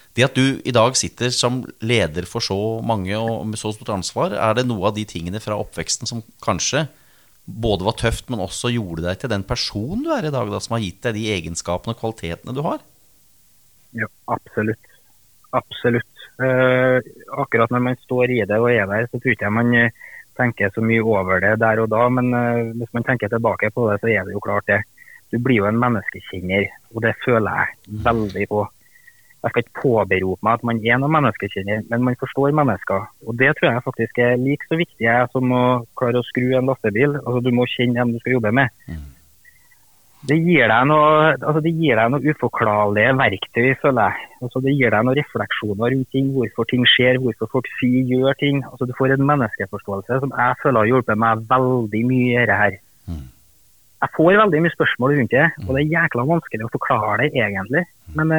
Det at du i dag sitter som leder for så mange og med så stort ansvar, er det noe av de tingene fra oppveksten som kanskje både var tøft, men også gjorde deg til den personen du er i dag, da, som har gitt deg de egenskapene og kvalitetene du har? Ja, absolutt. Absolutt. Uh, akkurat når man står i det og er der, så tror ikke jeg man tenker så mye over det der og da, men uh, hvis man tenker tilbake på det, så er det jo klart det. Du blir jo en menneskekjenner, og det føler jeg veldig på. Jeg skal ikke påberope meg at man er noen menneskekjenner, men man forstår mennesker. Og det tror jeg faktisk er like så viktig som å klare å skru en lastebil. Altså, du må kjenne dem du skal jobbe med. Mm. Det gir deg noe, altså, det gir deg noe uforklarlige verktøy, føler jeg. Altså, det gir deg noen refleksjoner rundt ting, hvorfor ting skjer, hvorfor folk sier, gjør ting. Altså, du får en menneskeforståelse som jeg føler har hjulpet meg veldig mye i dette her. Mm. Jeg får veldig mye spørsmål rundt det, og det er jækla vanskelig å forklare det egentlig. Men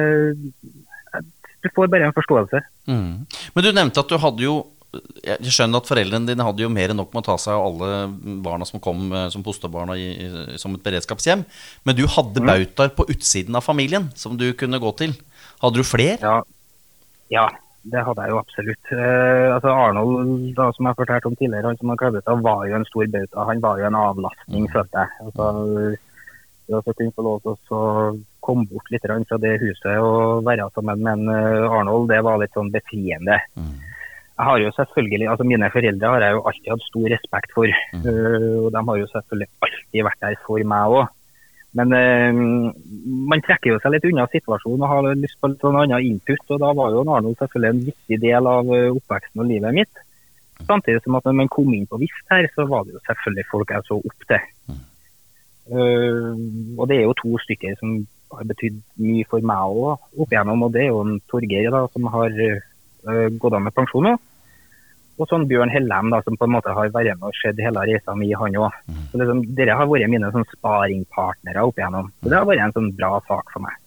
eh, du får bare en forståelse. Mm. Men du nevnte at du hadde jo, jeg skjønner at foreldrene dine hadde jo mer enn nok med å ta seg av alle barna som kom som fosterbarna i, i, som et beredskapshjem. Men du hadde mm. bautaer på utsiden av familien som du kunne gå til. Hadde du flere? Ja, ja. Det hadde jeg jo absolutt. Eh, altså Arnold, da, som jeg fortalte om tidligere, han som har klabbet av, var jo en stor bauta. Han var jo en avlastning, følte jeg. Altså, det å kunne få lov til å komme bort litt fra det huset og være sammen med en Arnold, det var litt sånn befriende. Mm. Jeg har jo selvfølgelig, altså mine foreldre har jeg jo alltid hatt stor respekt for, mm. uh, og de har jo selvfølgelig alltid vært der for meg også. Men eh, man trekker jo seg litt unna situasjonen og har lyst på litt sånn annen input, og da var jo Arnold selvfølgelig en viktig del av oppveksten og livet mitt. Samtidig som at når man kom inn på Vist her, så var det jo selvfølgelig folk jeg så opp til. Mm. Uh, og det er jo to stykker som har betydd mye for meg også, opp igjennom, og det er jo en Torgeir da, som har uh, gått av med pensjon nå. Og sånn Bjørn Hellem da, som på en måte har vært med og skjedd hele reisa mi, han også. Mm. Så liksom, dere har vært mine sånn sparingpartnere opp igjennom. Så det har vært en sånn bra sak for meg.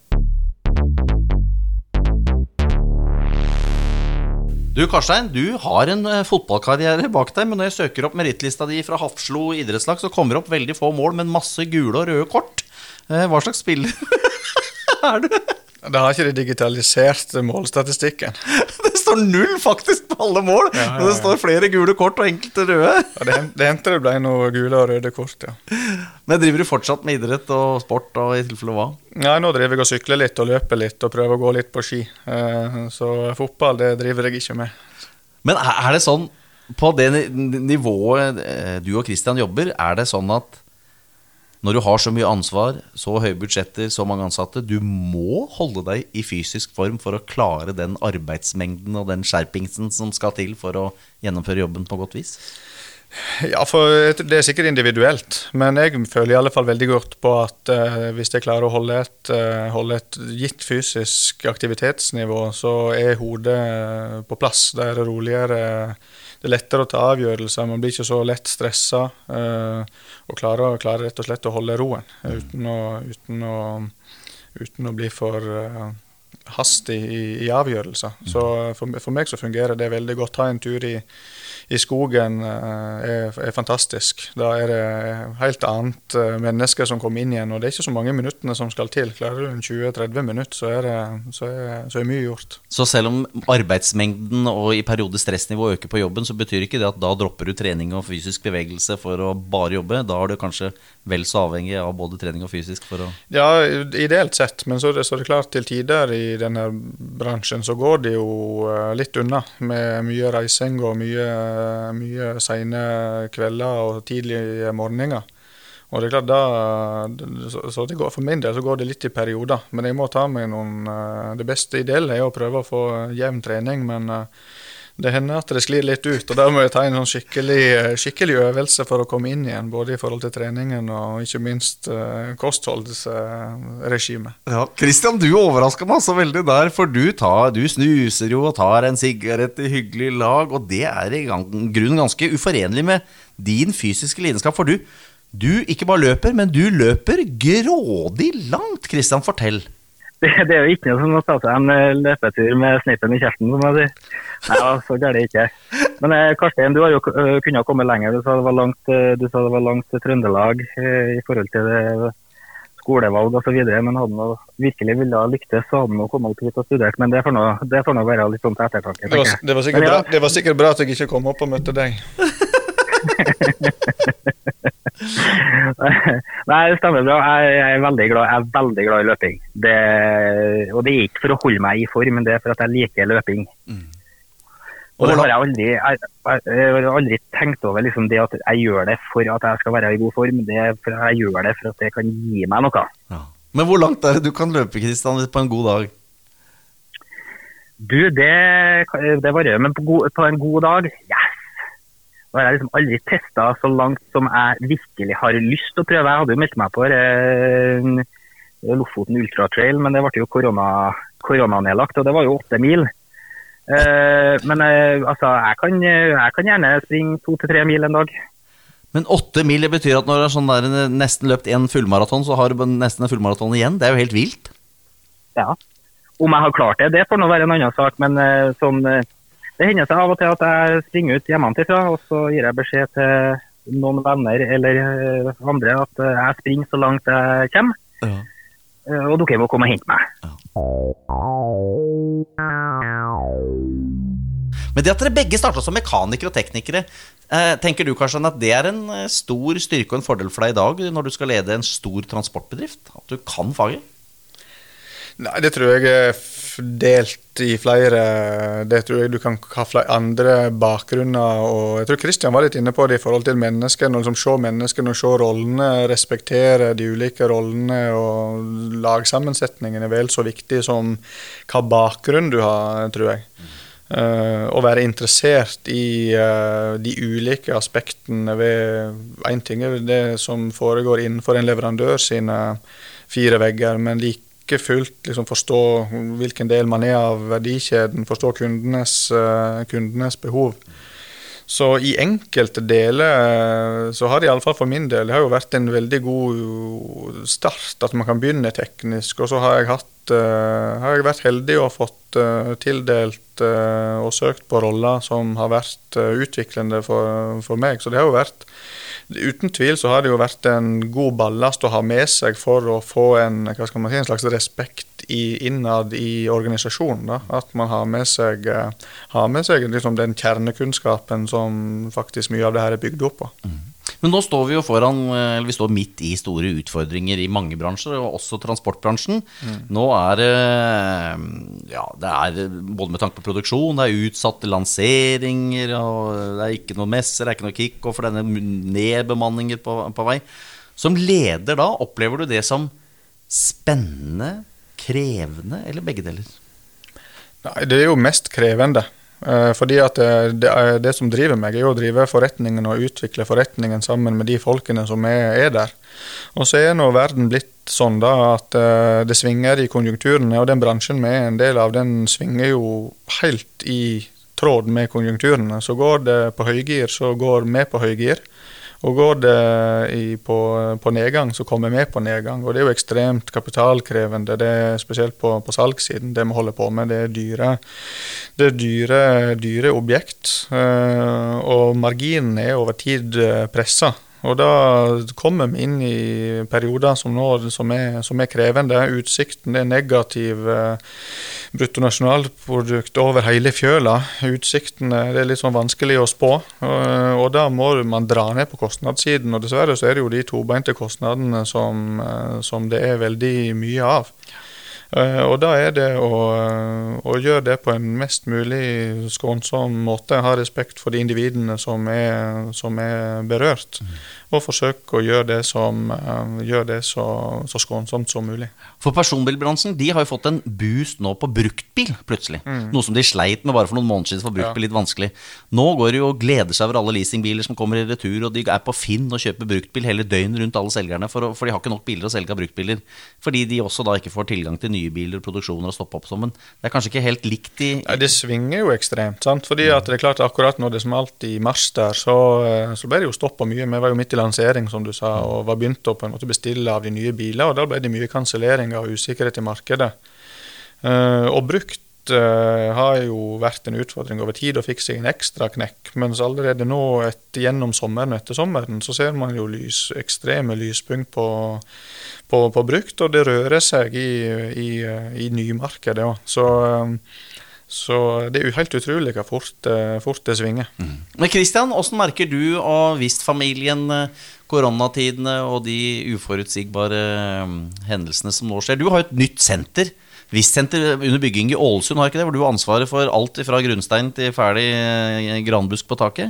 Du Karstein, du har en uh, fotballkarriere bak deg, men når jeg søker opp merittlista di fra Hafslo idrettslag, så kommer det opp veldig få mål, men masse gule og røde kort. Uh, hva slags spiller er du? Det har ikke det digitalisert målstatistikken. Det står null faktisk på alle mål, ja, ja, ja. Men det står flere gule kort og enkelte røde. Ja, det, det hendte det ble noe gule og røde kort, ja. Men driver du fortsatt med idrett og sport og i tilfelle hva? Ja, nå driver jeg og sykler litt og løper litt og prøver å gå litt på ski. Så fotball, det driver jeg ikke med. Men er det sånn, på det nivået du og Christian jobber, er det sånn at når du har så mye ansvar, så høye budsjetter, så mange ansatte, du må holde deg i fysisk form for å klare den arbeidsmengden og den skjerpingsen som skal til for å gjennomføre jobben på godt vis? Ja, for det er sikkert individuelt, men jeg føler i alle fall veldig godt på at uh, hvis jeg klarer å holde et, uh, holde et gitt fysisk aktivitetsnivå, så er hodet på plass. Det er roligere, det er lettere å ta avgjørelser, man blir ikke så lett stresset, uh, og klarer, klarer rett og slett å holde roen, uten å, uten å, uten å bli for uh, hastig i, i avgjørelser. Så for, for meg så fungerer det veldig godt. Ta en tur i i skogen er, er fantastisk. Da er det helt annet mennesker som kommer inn igjen, og det er ikke så mange minuttene som skal til. Klarer du en tjue til tretti minutter, så er, det, så, er, så er mye gjort. Så selv om arbeidsmengden og i periode stressnivå øker på jobben, så betyr ikke det at da dropper du trening og fysisk bevegelse for å bare jobbe? Da er du kanskje vel så avhengig av både trening og fysisk for å... Ja, ideelt sett, men så er det, så er det klart til tider i denne bransjen så går det jo litt unna med mye reising og mye mye sene kvelder og tidlige morgener. Og det er klart da, så det går, for min del så går det litt i perioder, men jeg må ta meg noen, det beste ideelle er å prøve å få jevn trening, men det hender at det sklir litt ut, og da må jeg ta en sånn skikkelig, skikkelig øvelse for å komme inn igjen, både i forhold til treningen og ikke minst uh, kostholdsregime. Ja, Christian, du overrasker meg så veldig der, for du, tar, du snuser jo og tar en sigarett i hyggelig lag, og det er i grunnen ganske uforenlig med din fysiske lidenskap, for du, du ikke bare løper, men du løper grådig langt. Christian, fortell. Det, det er jo ikke noe som å ta seg en løpetur med snippen i kjeften, som jeg sier. Nei, så gjør det ikke. Men Karstein, du har jo kunnet komme lenger. Du sa det var langt, du sa det var langt til Trøndelag i forhold til det skolevalg og så videre, men hadde han virkelig ville lyktes, så hadde han nå kommet opp hit og studert, men det får nå, det får nå være litt sånn til ettertanke. Det var, det, var sikkert ja. bra, det var sikkert bra at jeg ikke kom opp og møtte deg. Nei, det stemmer bra. Jeg, jeg er veldig glad, jeg er veldig glad i løping. Det, og det er ikke for å holde meg i form, men det er for at jeg liker løping. Mm. Og det har jeg aldri, jeg, jeg, jeg har aldri tenkt over liksom det at jeg gjør det for at jeg skal være i god form, det er for jeg gjør det for at det kan gi meg noe. Ja. Men hvor langt er det du kan løpe, Kristian, på en god dag? Du, det, det varierer, men på, god, på en god dag, yes! Da har jeg liksom aldri testet så langt som jeg virkelig har lyst til å prøve. Jeg hadde jo meldt meg på eh, Lofoten Ultra Trail, men det ble jo korona, koronanedlagt, og det var jo åtte mil. Uh, men uh, altså, jeg kan, jeg kan gjerne springe to til tre mil en dag. Men åtte mil, det betyr at når du har sånn der, nesten løpt en fullmaraton, så har du nesten en fullmaraton igjen. Det er jo helt vilt. Ja, om jeg har klart det, det får nå være en annen sak, men uh, sånn, uh, det hender seg av og til at jeg springer ut hjemmefra, og så gir jeg beskjed til noen venner eller uh, andre at uh, jeg springer så langt jeg kommer, ja. uh, og dere må komme og hente meg. Ja. Men det at dere begge startet som mekanikere og teknikere, eh, tenker du kanskje at det er en stor styrke og en fordel for deg i dag når du skal lede en stor transportbedrift? At du kan faget? Nei, det tror jeg er delt i flere. Det tror jeg du kan ha flere andre bakgrunner. Og jeg tror Kristian var litt inne på det i forhold til mennesker. Å liksom se menneskene og se rollene, respektere de ulike rollene, og lagsammensetningen er vel så viktig som hva bakgrunn du har, tror jeg. Uh, å være interessert i uh, de ulike aspektene ved en ting er det som foregår innenfor en leverandør sine fire vegger, men like fullt liksom forstå hvilken del man er av verdikjeden, forstå kundenes, uh, kundenes behov. Så i enkelte deler så har det i alle fall for min del, det har jo vært en veldig god start at man kan begynne teknisk, og så har jeg hatt Uh, har jeg vært heldig og fått uh, tildelt uh, og søkt på roller som har vært uh, utviklende for, for meg. Så det har jo vært, uten tvil så har det jo vært en god ballast å ha med seg for å få en, hva skal man si, en slags respekt i, innad i organisasjonen. Da. At man har med seg, uh, har med seg liksom, den kjernekunnskapen som faktisk mye av det her er bygd opp på. Mm. Men nå står vi jo foran, eller vi står midt i store utfordringer i mange bransjer, og også transportbransjen. Mm. Nå er det, ja, det er både med tanke på produksjon, det er utsatte lanseringer, og det er ikke noe messer, det er ikke noe kick, og for denne nedbemanninger på, på vei. Som leder da, opplever du det som spennende, krevende, eller begge deler? Nei, det er jo mest krevende. Fordi at det, det, det som driver meg er jo å drive forretningen og utvikle forretningen sammen med de folkene som er, er der. Og så er nå verden blitt sånn da at det svinger i konjunkturene, og den bransjen vi er en del av, den svinger jo helt i tråd med konjunkturene. Så går det på høygir, så går vi på høygir. Og går det i, på, på nedgang, så kommer vi med på nedgang. Og det er jo ekstremt kapitalkrevende, det er spesielt på, på salgssiden, det vi holder på med. Det er dyre, det er dyre, dyre objekt, og marginen er over tid presset. Og da kommer vi inn i perioder som nå som er, som er krevende. Utsikten er negativ, bruttonasjonalprodukt over hele fjøla. Utsikten det er litt sånn vanskelig å spå, og, og da må man dra ned på kostnadssiden. Og dessverre så er det jo de tobeinte kostnadene som, som det er veldig mye av. Og da er det å, å gjøre det på en mest mulig skånsom måte, ha respekt for de individene som er, som er berørt, mm. og forsøke å gjøre det, som, gjøre det så, så skånsomt som mulig. For personbilbransjen, de har jo fått en boost nå på bruktbil, plutselig. Mm. Noe som de sleit med bare for noen måneder siden, for bruktbil ja. Litt vanskelig. Nå går det jo og gleder seg over alle leasingbiler som kommer i retur, og de er på Finn og kjøper bruktbil hele døgn rundt alle selgerne, for, for de har ikke nok biler å selge av bruktbiler, fordi de også da ikke får tilgang til nye biler, produksjoner og stoppe opp som, men det er kanskje ikke helt likt i... Nei, det svinger jo ekstremt, sant? Fordi at det er klart akkurat når det smalt i mars der, så, så ble det jo stoppet mye. Vi var jo midt i lansering, som du sa, og var begynt å på en måte bestille av de nye biler, og da ble det mye kansellering og usikkerhet i markedet. Uh, og brukt uh, har jo vært en utfordring over tid å fikk seg en ekstra knekk, mens allerede nå et, gjennom sommeren etter sommeren så ser man jo lys, ekstreme lyspunkt på, på, på brukt, og det rører seg i, i, i nymarkedet også. Så um, Så det er jo helt utrolig hvor fort, fort det svinger. Mm. Men Kristian, hvordan merker du og Vist-familien koronatidene og de uforutsigbare hendelsene som nå skjer? Du har jo et nytt senter, Vist-senter under bygging i Ålesund, har ikke det? Hvor du har ansvaret for alt fra grunnstein til ferdig granbusk på taket?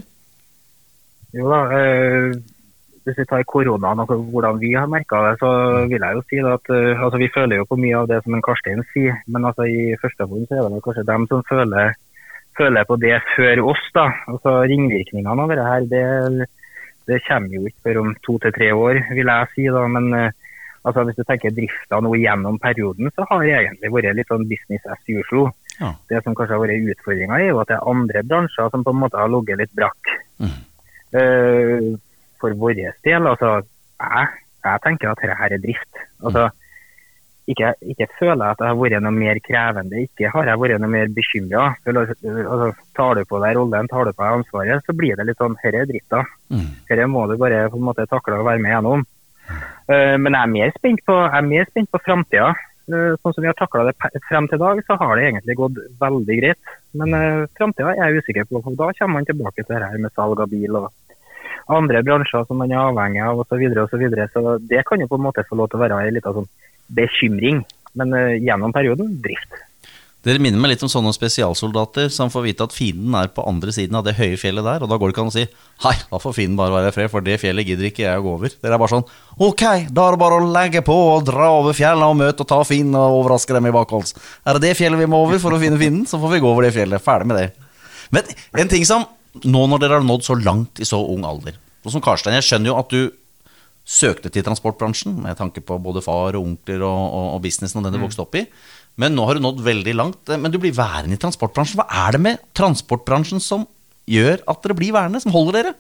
Jo da, øh, hvis vi tar koronaen og hvordan vi har merket det, så vil jeg jo si at uh, altså, vi føler jo på mye av det som en Karstein sier, men altså, i første fall så er det kanskje dem som føler, føler på det før oss. Da. Altså, ringvirkningene av det her, det, det kommer jo ikke før om to til tre år, vil jeg si. Da. Men uh, altså, hvis du tenker drifta nå gjennom perioden, så har det egentlig vært litt sånn business as usual. Ja. Det som kanskje har vært utfordringen er jo at det er andre bransjer som på en måte har ligget litt brakk. Mm. Uh, For vår del, altså, jeg, jeg tenker at dette her er drift. Altså, ikke, ikke føler jeg at det har vært noe mer krevende, ikke har jeg vært noe mer bekymret. Altså, tar du på deg rollen, tar du på deg ansvaret, så blir det litt sånn, her er drifta. Mm. Her må du bare på en måte takle å være med gjennom. Uh, men jeg er mer spent på, jeg er mer spent på fremtiden. Uh, sånn som vi har taklet det frem til dag, så har det egentlig gått veldig greit. Men uh, fremtiden er jeg usikker på, for da kommer man tilbake til det her med salg av bil og andre bransjer som man er avhengig av, og så videre, og så videre. Så det kan jo på en måte få lov til å være en liten sånn bekymring, men uh, gjennom perioden, drift. Dere minner meg litt om sånne spesialsoldater som får vite at fienden er på andre siden av det høye fjellet der, og da går det ikke an å si, hei, da får fienden bare være fred, for det fjellet gidder ikke jeg å gå over. Dere er bare sånn, ok, da er det bare å legge på og dra over fjellet og møte og ta fienden og overraske dem i bakholds. Er det det fjellet vi må over for å finne fienden, så får vi gå over det fjellet, ferdig med det. Men en ting som nå når dere har nådd så langt i så ung alder, og som Karstein, jeg skjønner jo at du søkte til transportbransjen med tanke på både far og onkler og, og, og businessen og den du vokste opp i, men nå har du nådd veldig langt, men du blir værende i transportbransjen. Hva er det med transportbransjen som gjør at dere blir værende, som holder dere?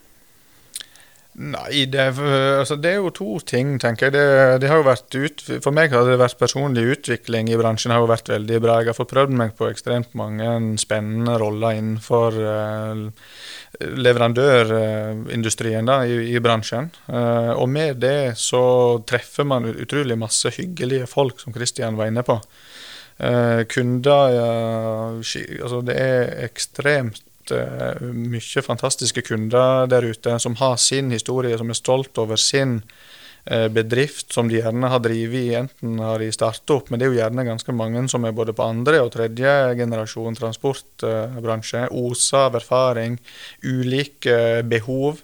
Nei, det, altså det er jo to ting, tenker jeg. Det, det har jo vært ut, for meg har det vært personlig utvikling i bransjen har jo vært veldig bra. Jeg har fått prøvd meg på ekstremt mange spennende roller innenfor uh, leverandørindustrien da, i, i bransjen. Uh, og med det så treffer man utrolig masse hyggelige folk, som Kristian var inne på. Uh, kunder, uh, altså det er ekstremt mye fantastiske kunder der ute som har sin historie, som er stolt over sin bedrift som de gjerne har drivet i, enten har de startet opp, men det er jo gjerne ganske mange som er både på andre og tredje generasjon transportbransje, oser av erfaring, ulike behov.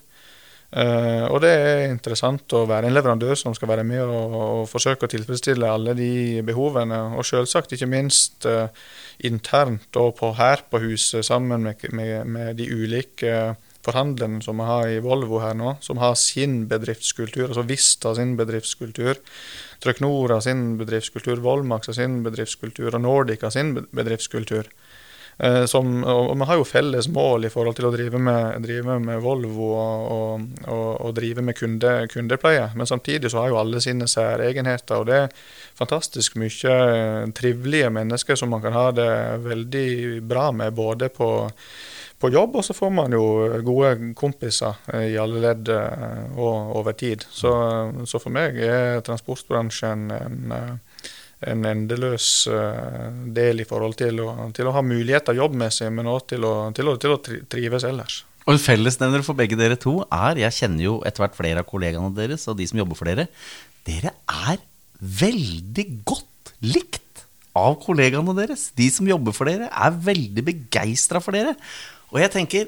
Uh, og det er interessant å være en leverandør som skal være med og, og forsøke å tilfredsstille alle de behovene, og selvsagt ikke minst uh, internt og på her på huset sammen med, med, med de ulike forhandlerne som vi har i Volvo her nå, som har sin bedriftskultur, altså Vista sin bedriftskultur, Trøknora sin bedriftskultur, Volmax sin bedriftskultur og Nordica sin bedriftskultur. Uh, som, og, og vi har jo felles mål i forhold til å drive med, drive med Volvo og, og, og, og drive med kunde, kundepleie, men samtidig så har jo alle sine særegenheter, og det er fantastisk mye trivelige mennesker som man kan ha det veldig bra med, både på, på jobb, og så får man jo gode kompiser i alle ledd og over tid. Så, så for meg er transportbransjen en en endeløs uh, del i forhold til å, til å ha muligheter jobbmessig, men også til å, til å, til å trives ellers. Og en fellesnevner for begge dere to er, jeg kjenner jo etter hvert flere av kollegaene deres og de som jobber for dere, dere er veldig godt likt av kollegaene deres. De som jobber for dere er veldig begeistret for dere. Og jeg tenker,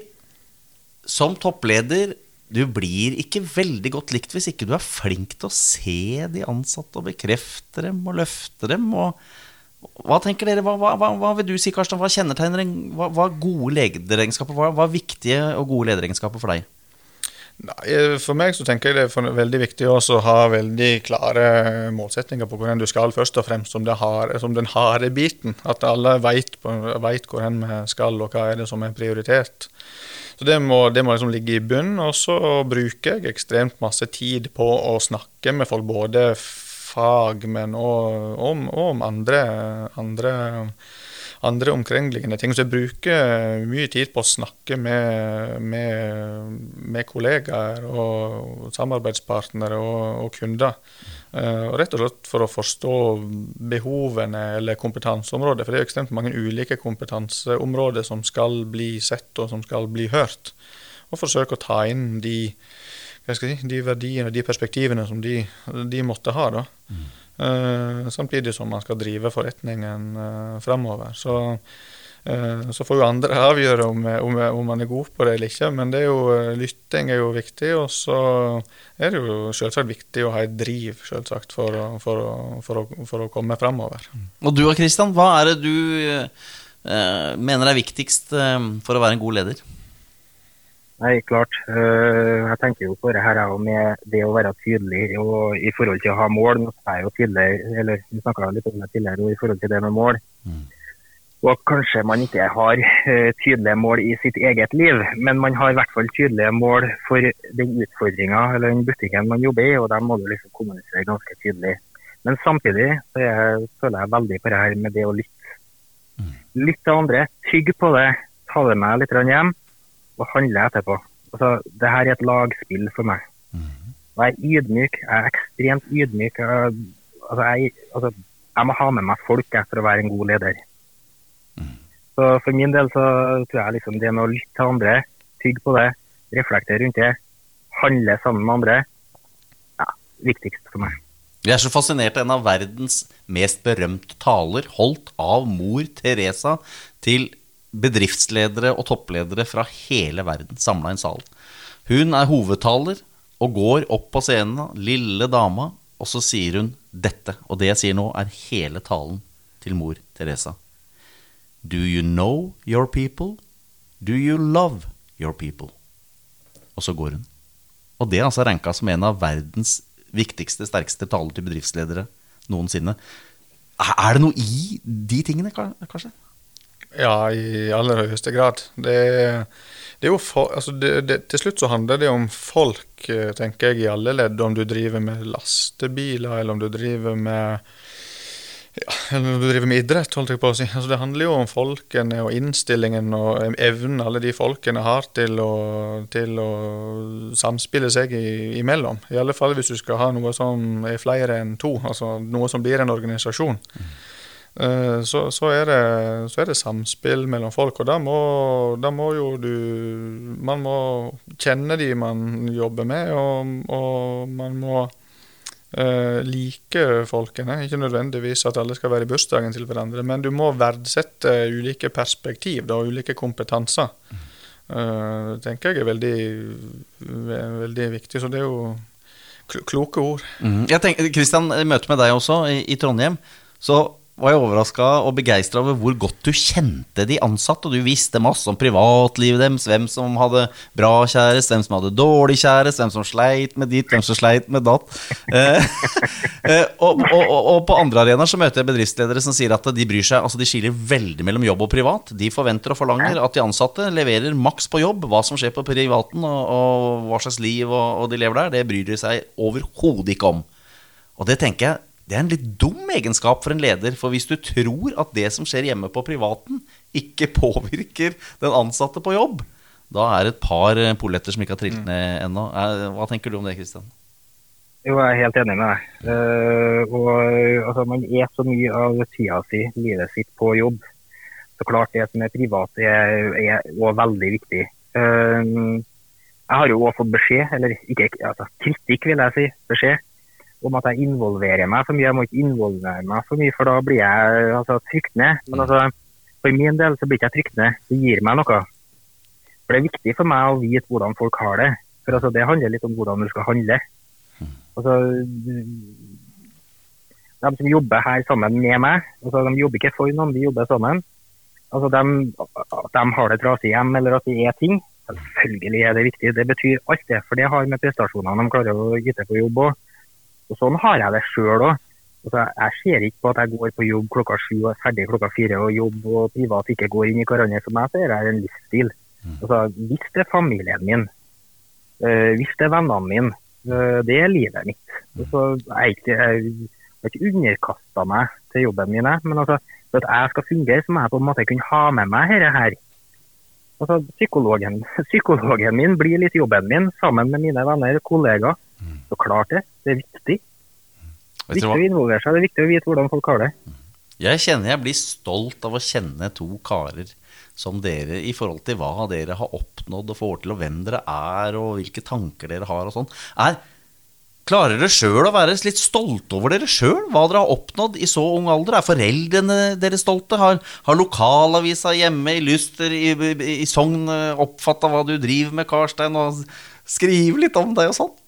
som toppleder, du blir ikke veldig godt likt hvis ikke du er flink til å se de ansatte og bekrefte dem og løfte dem. Og hva tenker dere? Hva, hva, hva vil du si, Karsten? Hva kjennetegner en, hva, hva er gode lederegenskaper? Hva, hva er viktige og gode lederegenskaper for deg? Nei, for meg så tenker jeg det er veldig viktig også å ha veldig klare målsetninger på hvordan du skal, først og fremst som, det har, som den harde biten. At alle vet, på, vet hvor hen vi skal og hva er det som er prioritert. Så det må, det må liksom ligge i bunn, og så bruker jeg ekstremt masse tid på å snakke med folk, både fag, men også om, og om andre, andre, andre omkringliggende ting. Så jeg bruker mye tid på å snakke med, med, med kollegaer og samarbeidspartnere og, og kunder. Uh, og rett og slett for å forstå behovene eller kompetanseområder, for det er jo ekstremt mange ulike kompetanseområder som skal bli sett og som skal bli hørt. Og forsøke å ta inn de, hva skal jeg si, de verdiene, de perspektivene som de, de måtte ha da. Mm. Uh, samtidig som man skal drive forretningen uh, fremover. Så, uh, så får jo andre avgjøre om, om, om man er god på det eller ikke, men det er jo, lytting er jo viktig, og så er det jo selvsagt viktig å ha et driv selvsagt, for, å, for, å, for, å, for å komme fremover. Og du og Kristian, hva er det du uh, mener er viktigst uh, for å være en god leder? Nei, klart. Uh, jeg tenker jo på det her med det å være tydelig og i forhold til å ha mål. Nå er jeg jo tidligere, eller vi snakket litt om det tidligere, og i forhold til det med mål. Mm. Og kanskje man ikke har uh, tydelige mål i sitt eget liv, men man har i hvert fall tydelige mål for den utfordringen eller den butikken man jobber i, og der må du liksom kommunisere ganske tydelig. Men samtidig så jeg, føler jeg veldig på det her med det å lytte. Mm. Lytte til andre, tygg på det, ta det med litt hjem, og handle etterpå. Altså, det her er et lagspill for meg. Mm-hmm. Og jeg er ydmyk, jeg er ekstremt ydmyk. Jeg, altså, jeg, altså, jeg må ha med meg folk for å være en god leder. Mm. Så for min del så tror jeg liksom det med å lytte til andre, tygge på det, reflektere rundt det, handle sammen med andre, ja, viktigst for meg. Vi er så fascinert av en av verdens mest berømte taler, holdt av mor Teresa til bedriftsledere og toppledere fra hele verden samlet i en sal. Hun er hovedtaler og går opp på scenen, lille dama, og så sier hun dette, og det jeg sier nå er hele talen til mor Teresa. Do you know your people? Do you love your people? Og så går hun. Og det er altså ranket som en av verdens viktigste, sterkeste taler til bedriftsledere noensinne. Er det noe i de tingene, kanskje? Ja, i aller høyeste grad. Det, det er jo for, altså det, det, til slutt så handler det om folk, tenker jeg, i alle ledd. Om du driver med lastebiler, eller om du driver med, ja, eller om du driver med idrett, holdt jeg på å si. Altså det handler jo om folkene og innstillingen og evnen alle de folkene har til å, til å samspille seg i, imellom. I alle fall hvis du skal ha noe som er flere enn to, altså noe som blir en organisasjon. Mm. Så, så, er det, så er det samspill mellom folk, og da må, da må jo du, man må kjenne de man jobber med, og, og man må uh, like folkene, ikke nødvendigvis at alle skal være i bursdagen til hverandre, men du må verdsette ulike perspektiv da, og ulike kompetanser. Uh, tenker jeg er veldig, veldig viktig, så det er jo kloke ord. Mm. Jeg tenker, Kristian, i møte med deg også i, i Trondheim, så var jeg overrasket og begeistret over hvor godt du kjente de ansatte, og du visste masse om privatlivet deres, hvem som hadde bra kjæreste, hvem som hadde dårlig kjæreste, hvem som sleit med ditt, hvem som sleit med datt. Eh, eh, og, og, og, og på andre arenaer så møter jeg bedriftsledere som sier at de bryr seg, altså de skiller veldig mellom jobb og privat. De forventer og forlanger at de ansatte leverer maks på jobb, hva som skjer på privaten, og, og hva slags liv og, og de lever der, det bryr de seg overhodet ikke om. Og det tenker jeg, det er en litt dum egenskap for en leder, for hvis du tror at det som skjer hjemme på privaten ikke påvirker den ansatte på jobb, da er det et par polletter som ikke har trillt ned ennå. Hva tenker du om det, Kristian? Jo, jeg er helt enig med deg. Uh, og, altså, man er så mye av tida si, livet sitt på jobb. Så klart det som er privat er, er også veldig viktig. Uh, jeg har jo også fått beskjed, eller ikke, altså, kritikk vil jeg si, beskjed, om at jeg involverer meg for mye. Jeg må ikke involvere meg for mye, for da blir jeg altså, trykt ned. Men altså, for min del så blir ikke jeg trykt ned. Det gir meg noe. For det er viktig for meg å vite hvordan folk har det. For altså, det handler litt om hvordan du skal handle. Altså, de som jobber her sammen med meg, altså, de jobber ikke for noen, de jobber sammen. Altså, de, de har det trasig hjem, eller at det er ting. Selvfølgelig er det viktig. Det betyr alt det, for det har med prestasjonene de klarer å yte på jobb også. Og sånn har jeg det selv også. Altså, jeg ser ikke på at jeg går på jobb klokka sju og er ferdig klokka fire, og jobb og privat ikke går inn i hverandre. For meg så er det en livsstil. Altså, hvis det er familien min, uh, hvis det er vennene mine, uh, det er livet mitt. Så jeg, ikke, jeg har ikke underkastet meg til jobben min, men altså, for at jeg skal fungere, så må jeg på en måte kunne ha med meg dette her. Altså, psykologen, psykologen min blir litt jobben min, sammen med mine venner og kollegaer. Mm. Så klart det, det er viktig. Mm. Viktig å involvere seg, det er viktig å vite hvordan folk har det. Jeg kjenner jeg blir stolt av å kjenne to karer som dere, i forhold til hva dere har oppnådd og får til, og hvem dere er, og hvilke tanker dere har og sånn. Er Klarer dere selv å være litt stolte over dere selv? Hva dere har oppnådd i så ung alder? Er foreldrene dere stolte? Har, har lokalavisa hjemme i Lyster, i, i, i Sogn, oppfattet hva du driver med, Karstein, og skriver litt om deg og sånn?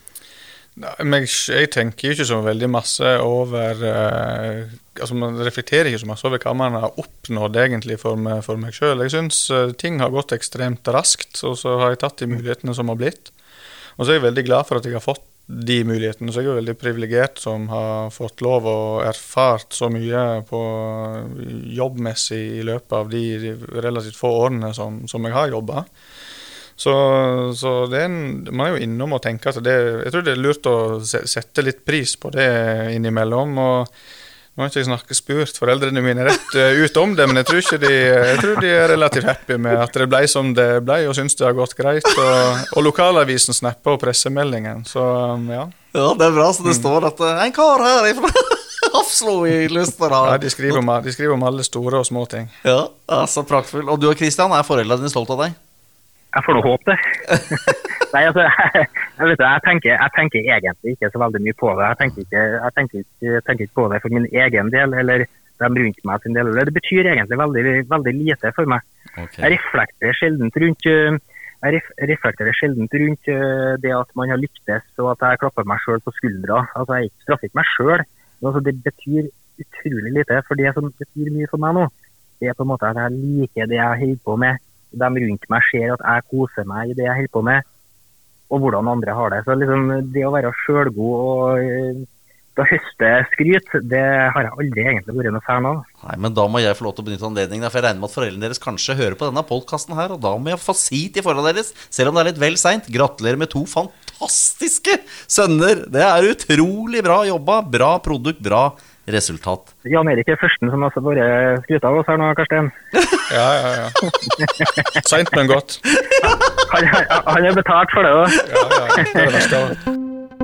Nei, men jeg tenker ikke så veldig masse over eh, altså man reflekterer ikke så masse over hva man har oppnådd egentlig for meg, for meg selv. Jeg synes eh, ting har gått ekstremt raskt, og så har jeg tatt de mulighetene som har blitt. Og så er jeg veldig glad for at jeg har fått de mulighetene, så jeg er veldig privilegert som har fått lov å erfart så mye på jobbmessig i løpet av de, de relativt få årene som, som jeg har jobbet. Så, så det er en, man er jo innom og tenker at det, jeg tror det er lurt å sette litt pris på det innimellom, og nå har jeg ikke snakket spurt foreldrene mine rett ut om det, men jeg tror, ikke de, jeg tror de er relativt happy med at det ble som det ble, og synes det har gått greit, og, og lokalavisen snapper og pressemeldingen, så ja. Ja, det er bra, så det mm. står at en kar her ifra Hafslo i Lyster. Ja, de skriver, om, de skriver om alle store og små ting. Ja, ja, så praktfull. Og du og Kristian, er foreldrene dine stolt av deg? Jeg får noe håp det. Nei, altså, jeg, jeg, vet, jeg, tenker, jeg tenker egentlig ikke så veldig mye på det. Jeg tenker ikke, jeg tenker ikke, jeg tenker ikke på det for min egen del, eller dem rundt meg sin del. Det betyr egentlig veldig, veldig lite for meg. Okay. Jeg reflekterer sjeldent rundt, jeg reflekterer sjeldent rundt det at man har lyktes, og at jeg klapper meg selv på skuldra. Altså, jeg straffer ikke meg selv. Altså, det betyr utrolig lite, for det som betyr mye for meg nå, det er på en måte at jeg liker det jeg holder på med. De rundt meg ser at jeg koser meg i det jeg holder på med, og hvordan andre har det. Så liksom, det å være selvgod og da høste skryt, det har jeg aldri egentlig vært noe fan av. Nei, men da må jeg få lov til å benytte anledningen, for jeg regner med at foreldrene deres kanskje hører på denne podcasten her, og da må jeg få si til foreldrene deres, selv om det er litt vel sent, gratulerer med to fantastiske sønner. Det er utrolig bra jobba, bra produkt, bra resultat. Jan Erik er førsten som har bare skrytt av oss her nå, Karsten. Ja, ja, ja. Sent, men godt. Han, han er betalt for det også. Ja, ja, det er det verste av det.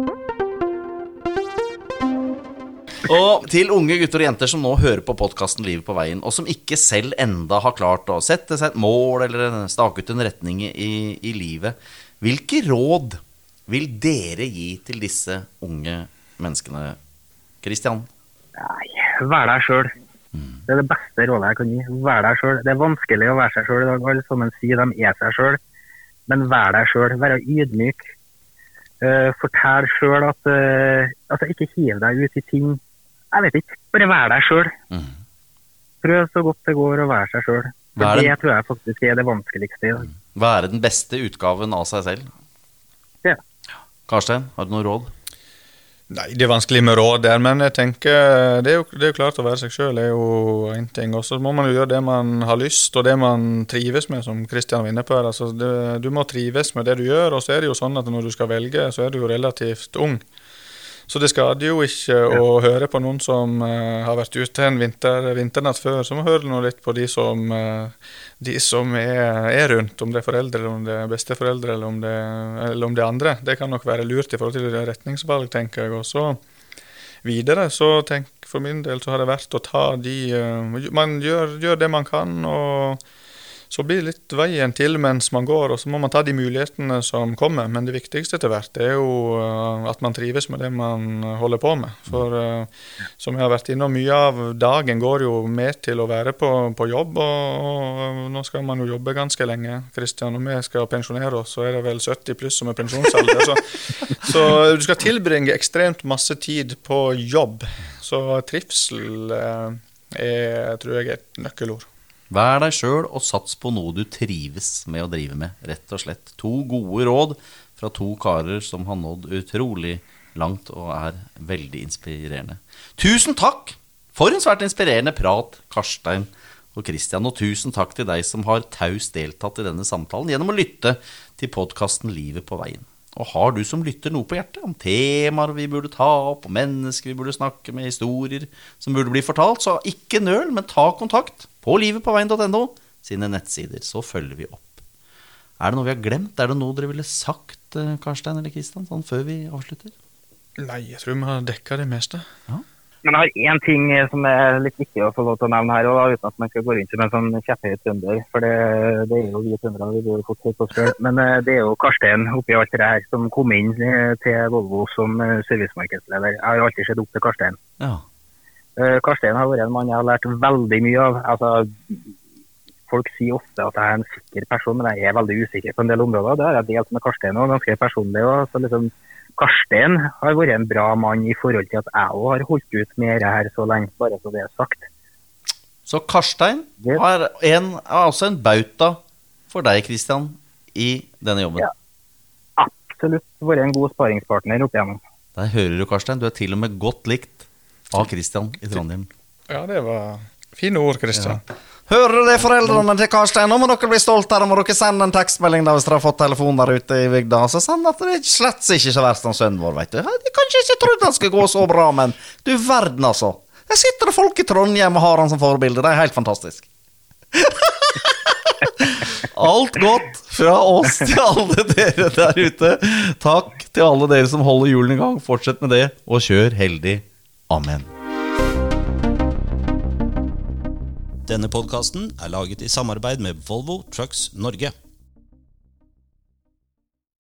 Og til unge gutter og jenter som nå hører på podcasten Livet på veien, og som ikke selv enda har klart å sette seg et mål eller stake ut en retning i, i livet, hvilke råd vil dere gi til disse unge menneskene? Kristian? Nei, vær deg selv. Det er det beste rådet jeg kan gi. Vær deg selv. Det er vanskelig å være seg selv i dag. Alle sammen sier de er seg selv. Men vær deg selv. Vær ydmyk. Uh, fortell selv at uh, altså ikke hiv deg ut i ting. Jeg vet ikke. Bare vær deg selv. Mm. Prøv så godt det går å være seg selv. For det tror jeg faktisk er det vanskeligste i dag. Være den beste utgaven av seg selv. Ja. Karstein, har du noen råd? Nei, det er vanskelig med råd der, men jeg tenker det er jo, det er jo klart å være seg selv er jo en ting, og så må man jo gjøre det man har lyst, og det man trives med, som Kristian var inne på her. Altså, det, du må trives med det du gjør, og så er det jo sånn at når du skal velge, så er du jo relativt ung. Så det skader jo ikke å høre på noen som uh, har vært ute en vinter, vinternatt før, så må høre noe litt på de som, uh, de som er, er rundt, om det er foreldre, eller om det er besteforeldre, eller om det, eller om det er andre. Det kan nok være lurt i forhold til det retningsvalg, tenker jeg. Og så videre, så tenk, for min del så har det vært å ta de, uh, man gjør, gjør det man kan, og så blir det litt veien til mens man går, og så må man ta de mulighetene som kommer. Men det viktigste til hvert er jo at man trives med det man holder på med. For uh, som jeg har vært innom, mye av dagen går jo med til å være på, på jobb, og, og nå skal man jo jobbe ganske lenge. Kristian og vi skal pensjonere oss, så er det vel sytti pluss som er pensjonsalder. Så, så du skal tilbringe ekstremt masse tid på jobb. Så trivsel uh, er, tror jeg, et nøkkelord. Vær deg selv og sats på noe du trives med å drive med, rett og slett. To gode råd fra to karer som har nådd utrolig langt og er veldig inspirerende. Tusen takk for en svært inspirerende prat, Karstein og Kristian, og tusen takk til deg som har taus deltatt i denne samtalen gjennom å lytte til podcasten Livet på veien. Og har du som lytter noe på hjertet om temaer vi burde ta opp, og mennesker vi burde snakke med, historier som burde bli fortalt, så ikke nøl, men ta kontakt på livetpåveien punktum no sine nettsider, så følger vi opp. Er det noe vi har glemt? Er det noe dere ville sagt, Karstein eller Kristian, sånn før vi avslutter? Nei, jeg tror vi har dekket det meste. Ja. Men jeg har en ting som er litt viktig å få lov til å nevne her, og da, uten at man skal gå rundt som en sånn kjepphøy trønder, for det, det er jo vi trøndere, vi blir jo fått høyt på oss selv. Men det er jo Karstein oppi alt det her som kom inn til Volvo som servicemarkedsleder. Jeg har alltid sett opp til Karstein. Ja. Karstein har vært en mann jeg har lært veldig mye av. Altså, folk sier ofte at jeg er en sikker person, men jeg er veldig usikker på en del områder. Det har jeg delt med Karstein og ganske personlig, og så liksom Karstein har vært en bra mann i forhold til at jeg også har holdt ut med det her så lenge, bare så det er sagt. Så Karstein er, en, er også en bauta for deg, Kristian, i denne jobben? Ja, absolutt vært en god sparingspartner opp igjennom. Der hører du, Karstein, du er til og med godt likt av Kristian i Trondheim. Ja, det var fine ord, Kristian. Ja. Hører du det, foreldrene til Karstein? Nå må dere bli stolt her, må dere sende en tekstmelding da hvis dere har fått telefon der ute i bygda. Så sånn at det er slett ikke så verst om sønnen vår, vet du. Jeg kanskje ikke trodde han skulle gå så bra, men du verden altså. Jeg sitter det folk i Trondheim og har han som forbilde, det er helt fantastisk. Alt godt fra oss til alle dere der ute. Takk til alle dere som holder julen i gang. Fortsett med det, og kjør heldig. Amen. Denne podcasten er laget i samarbeid med Volvo Trucks Norge.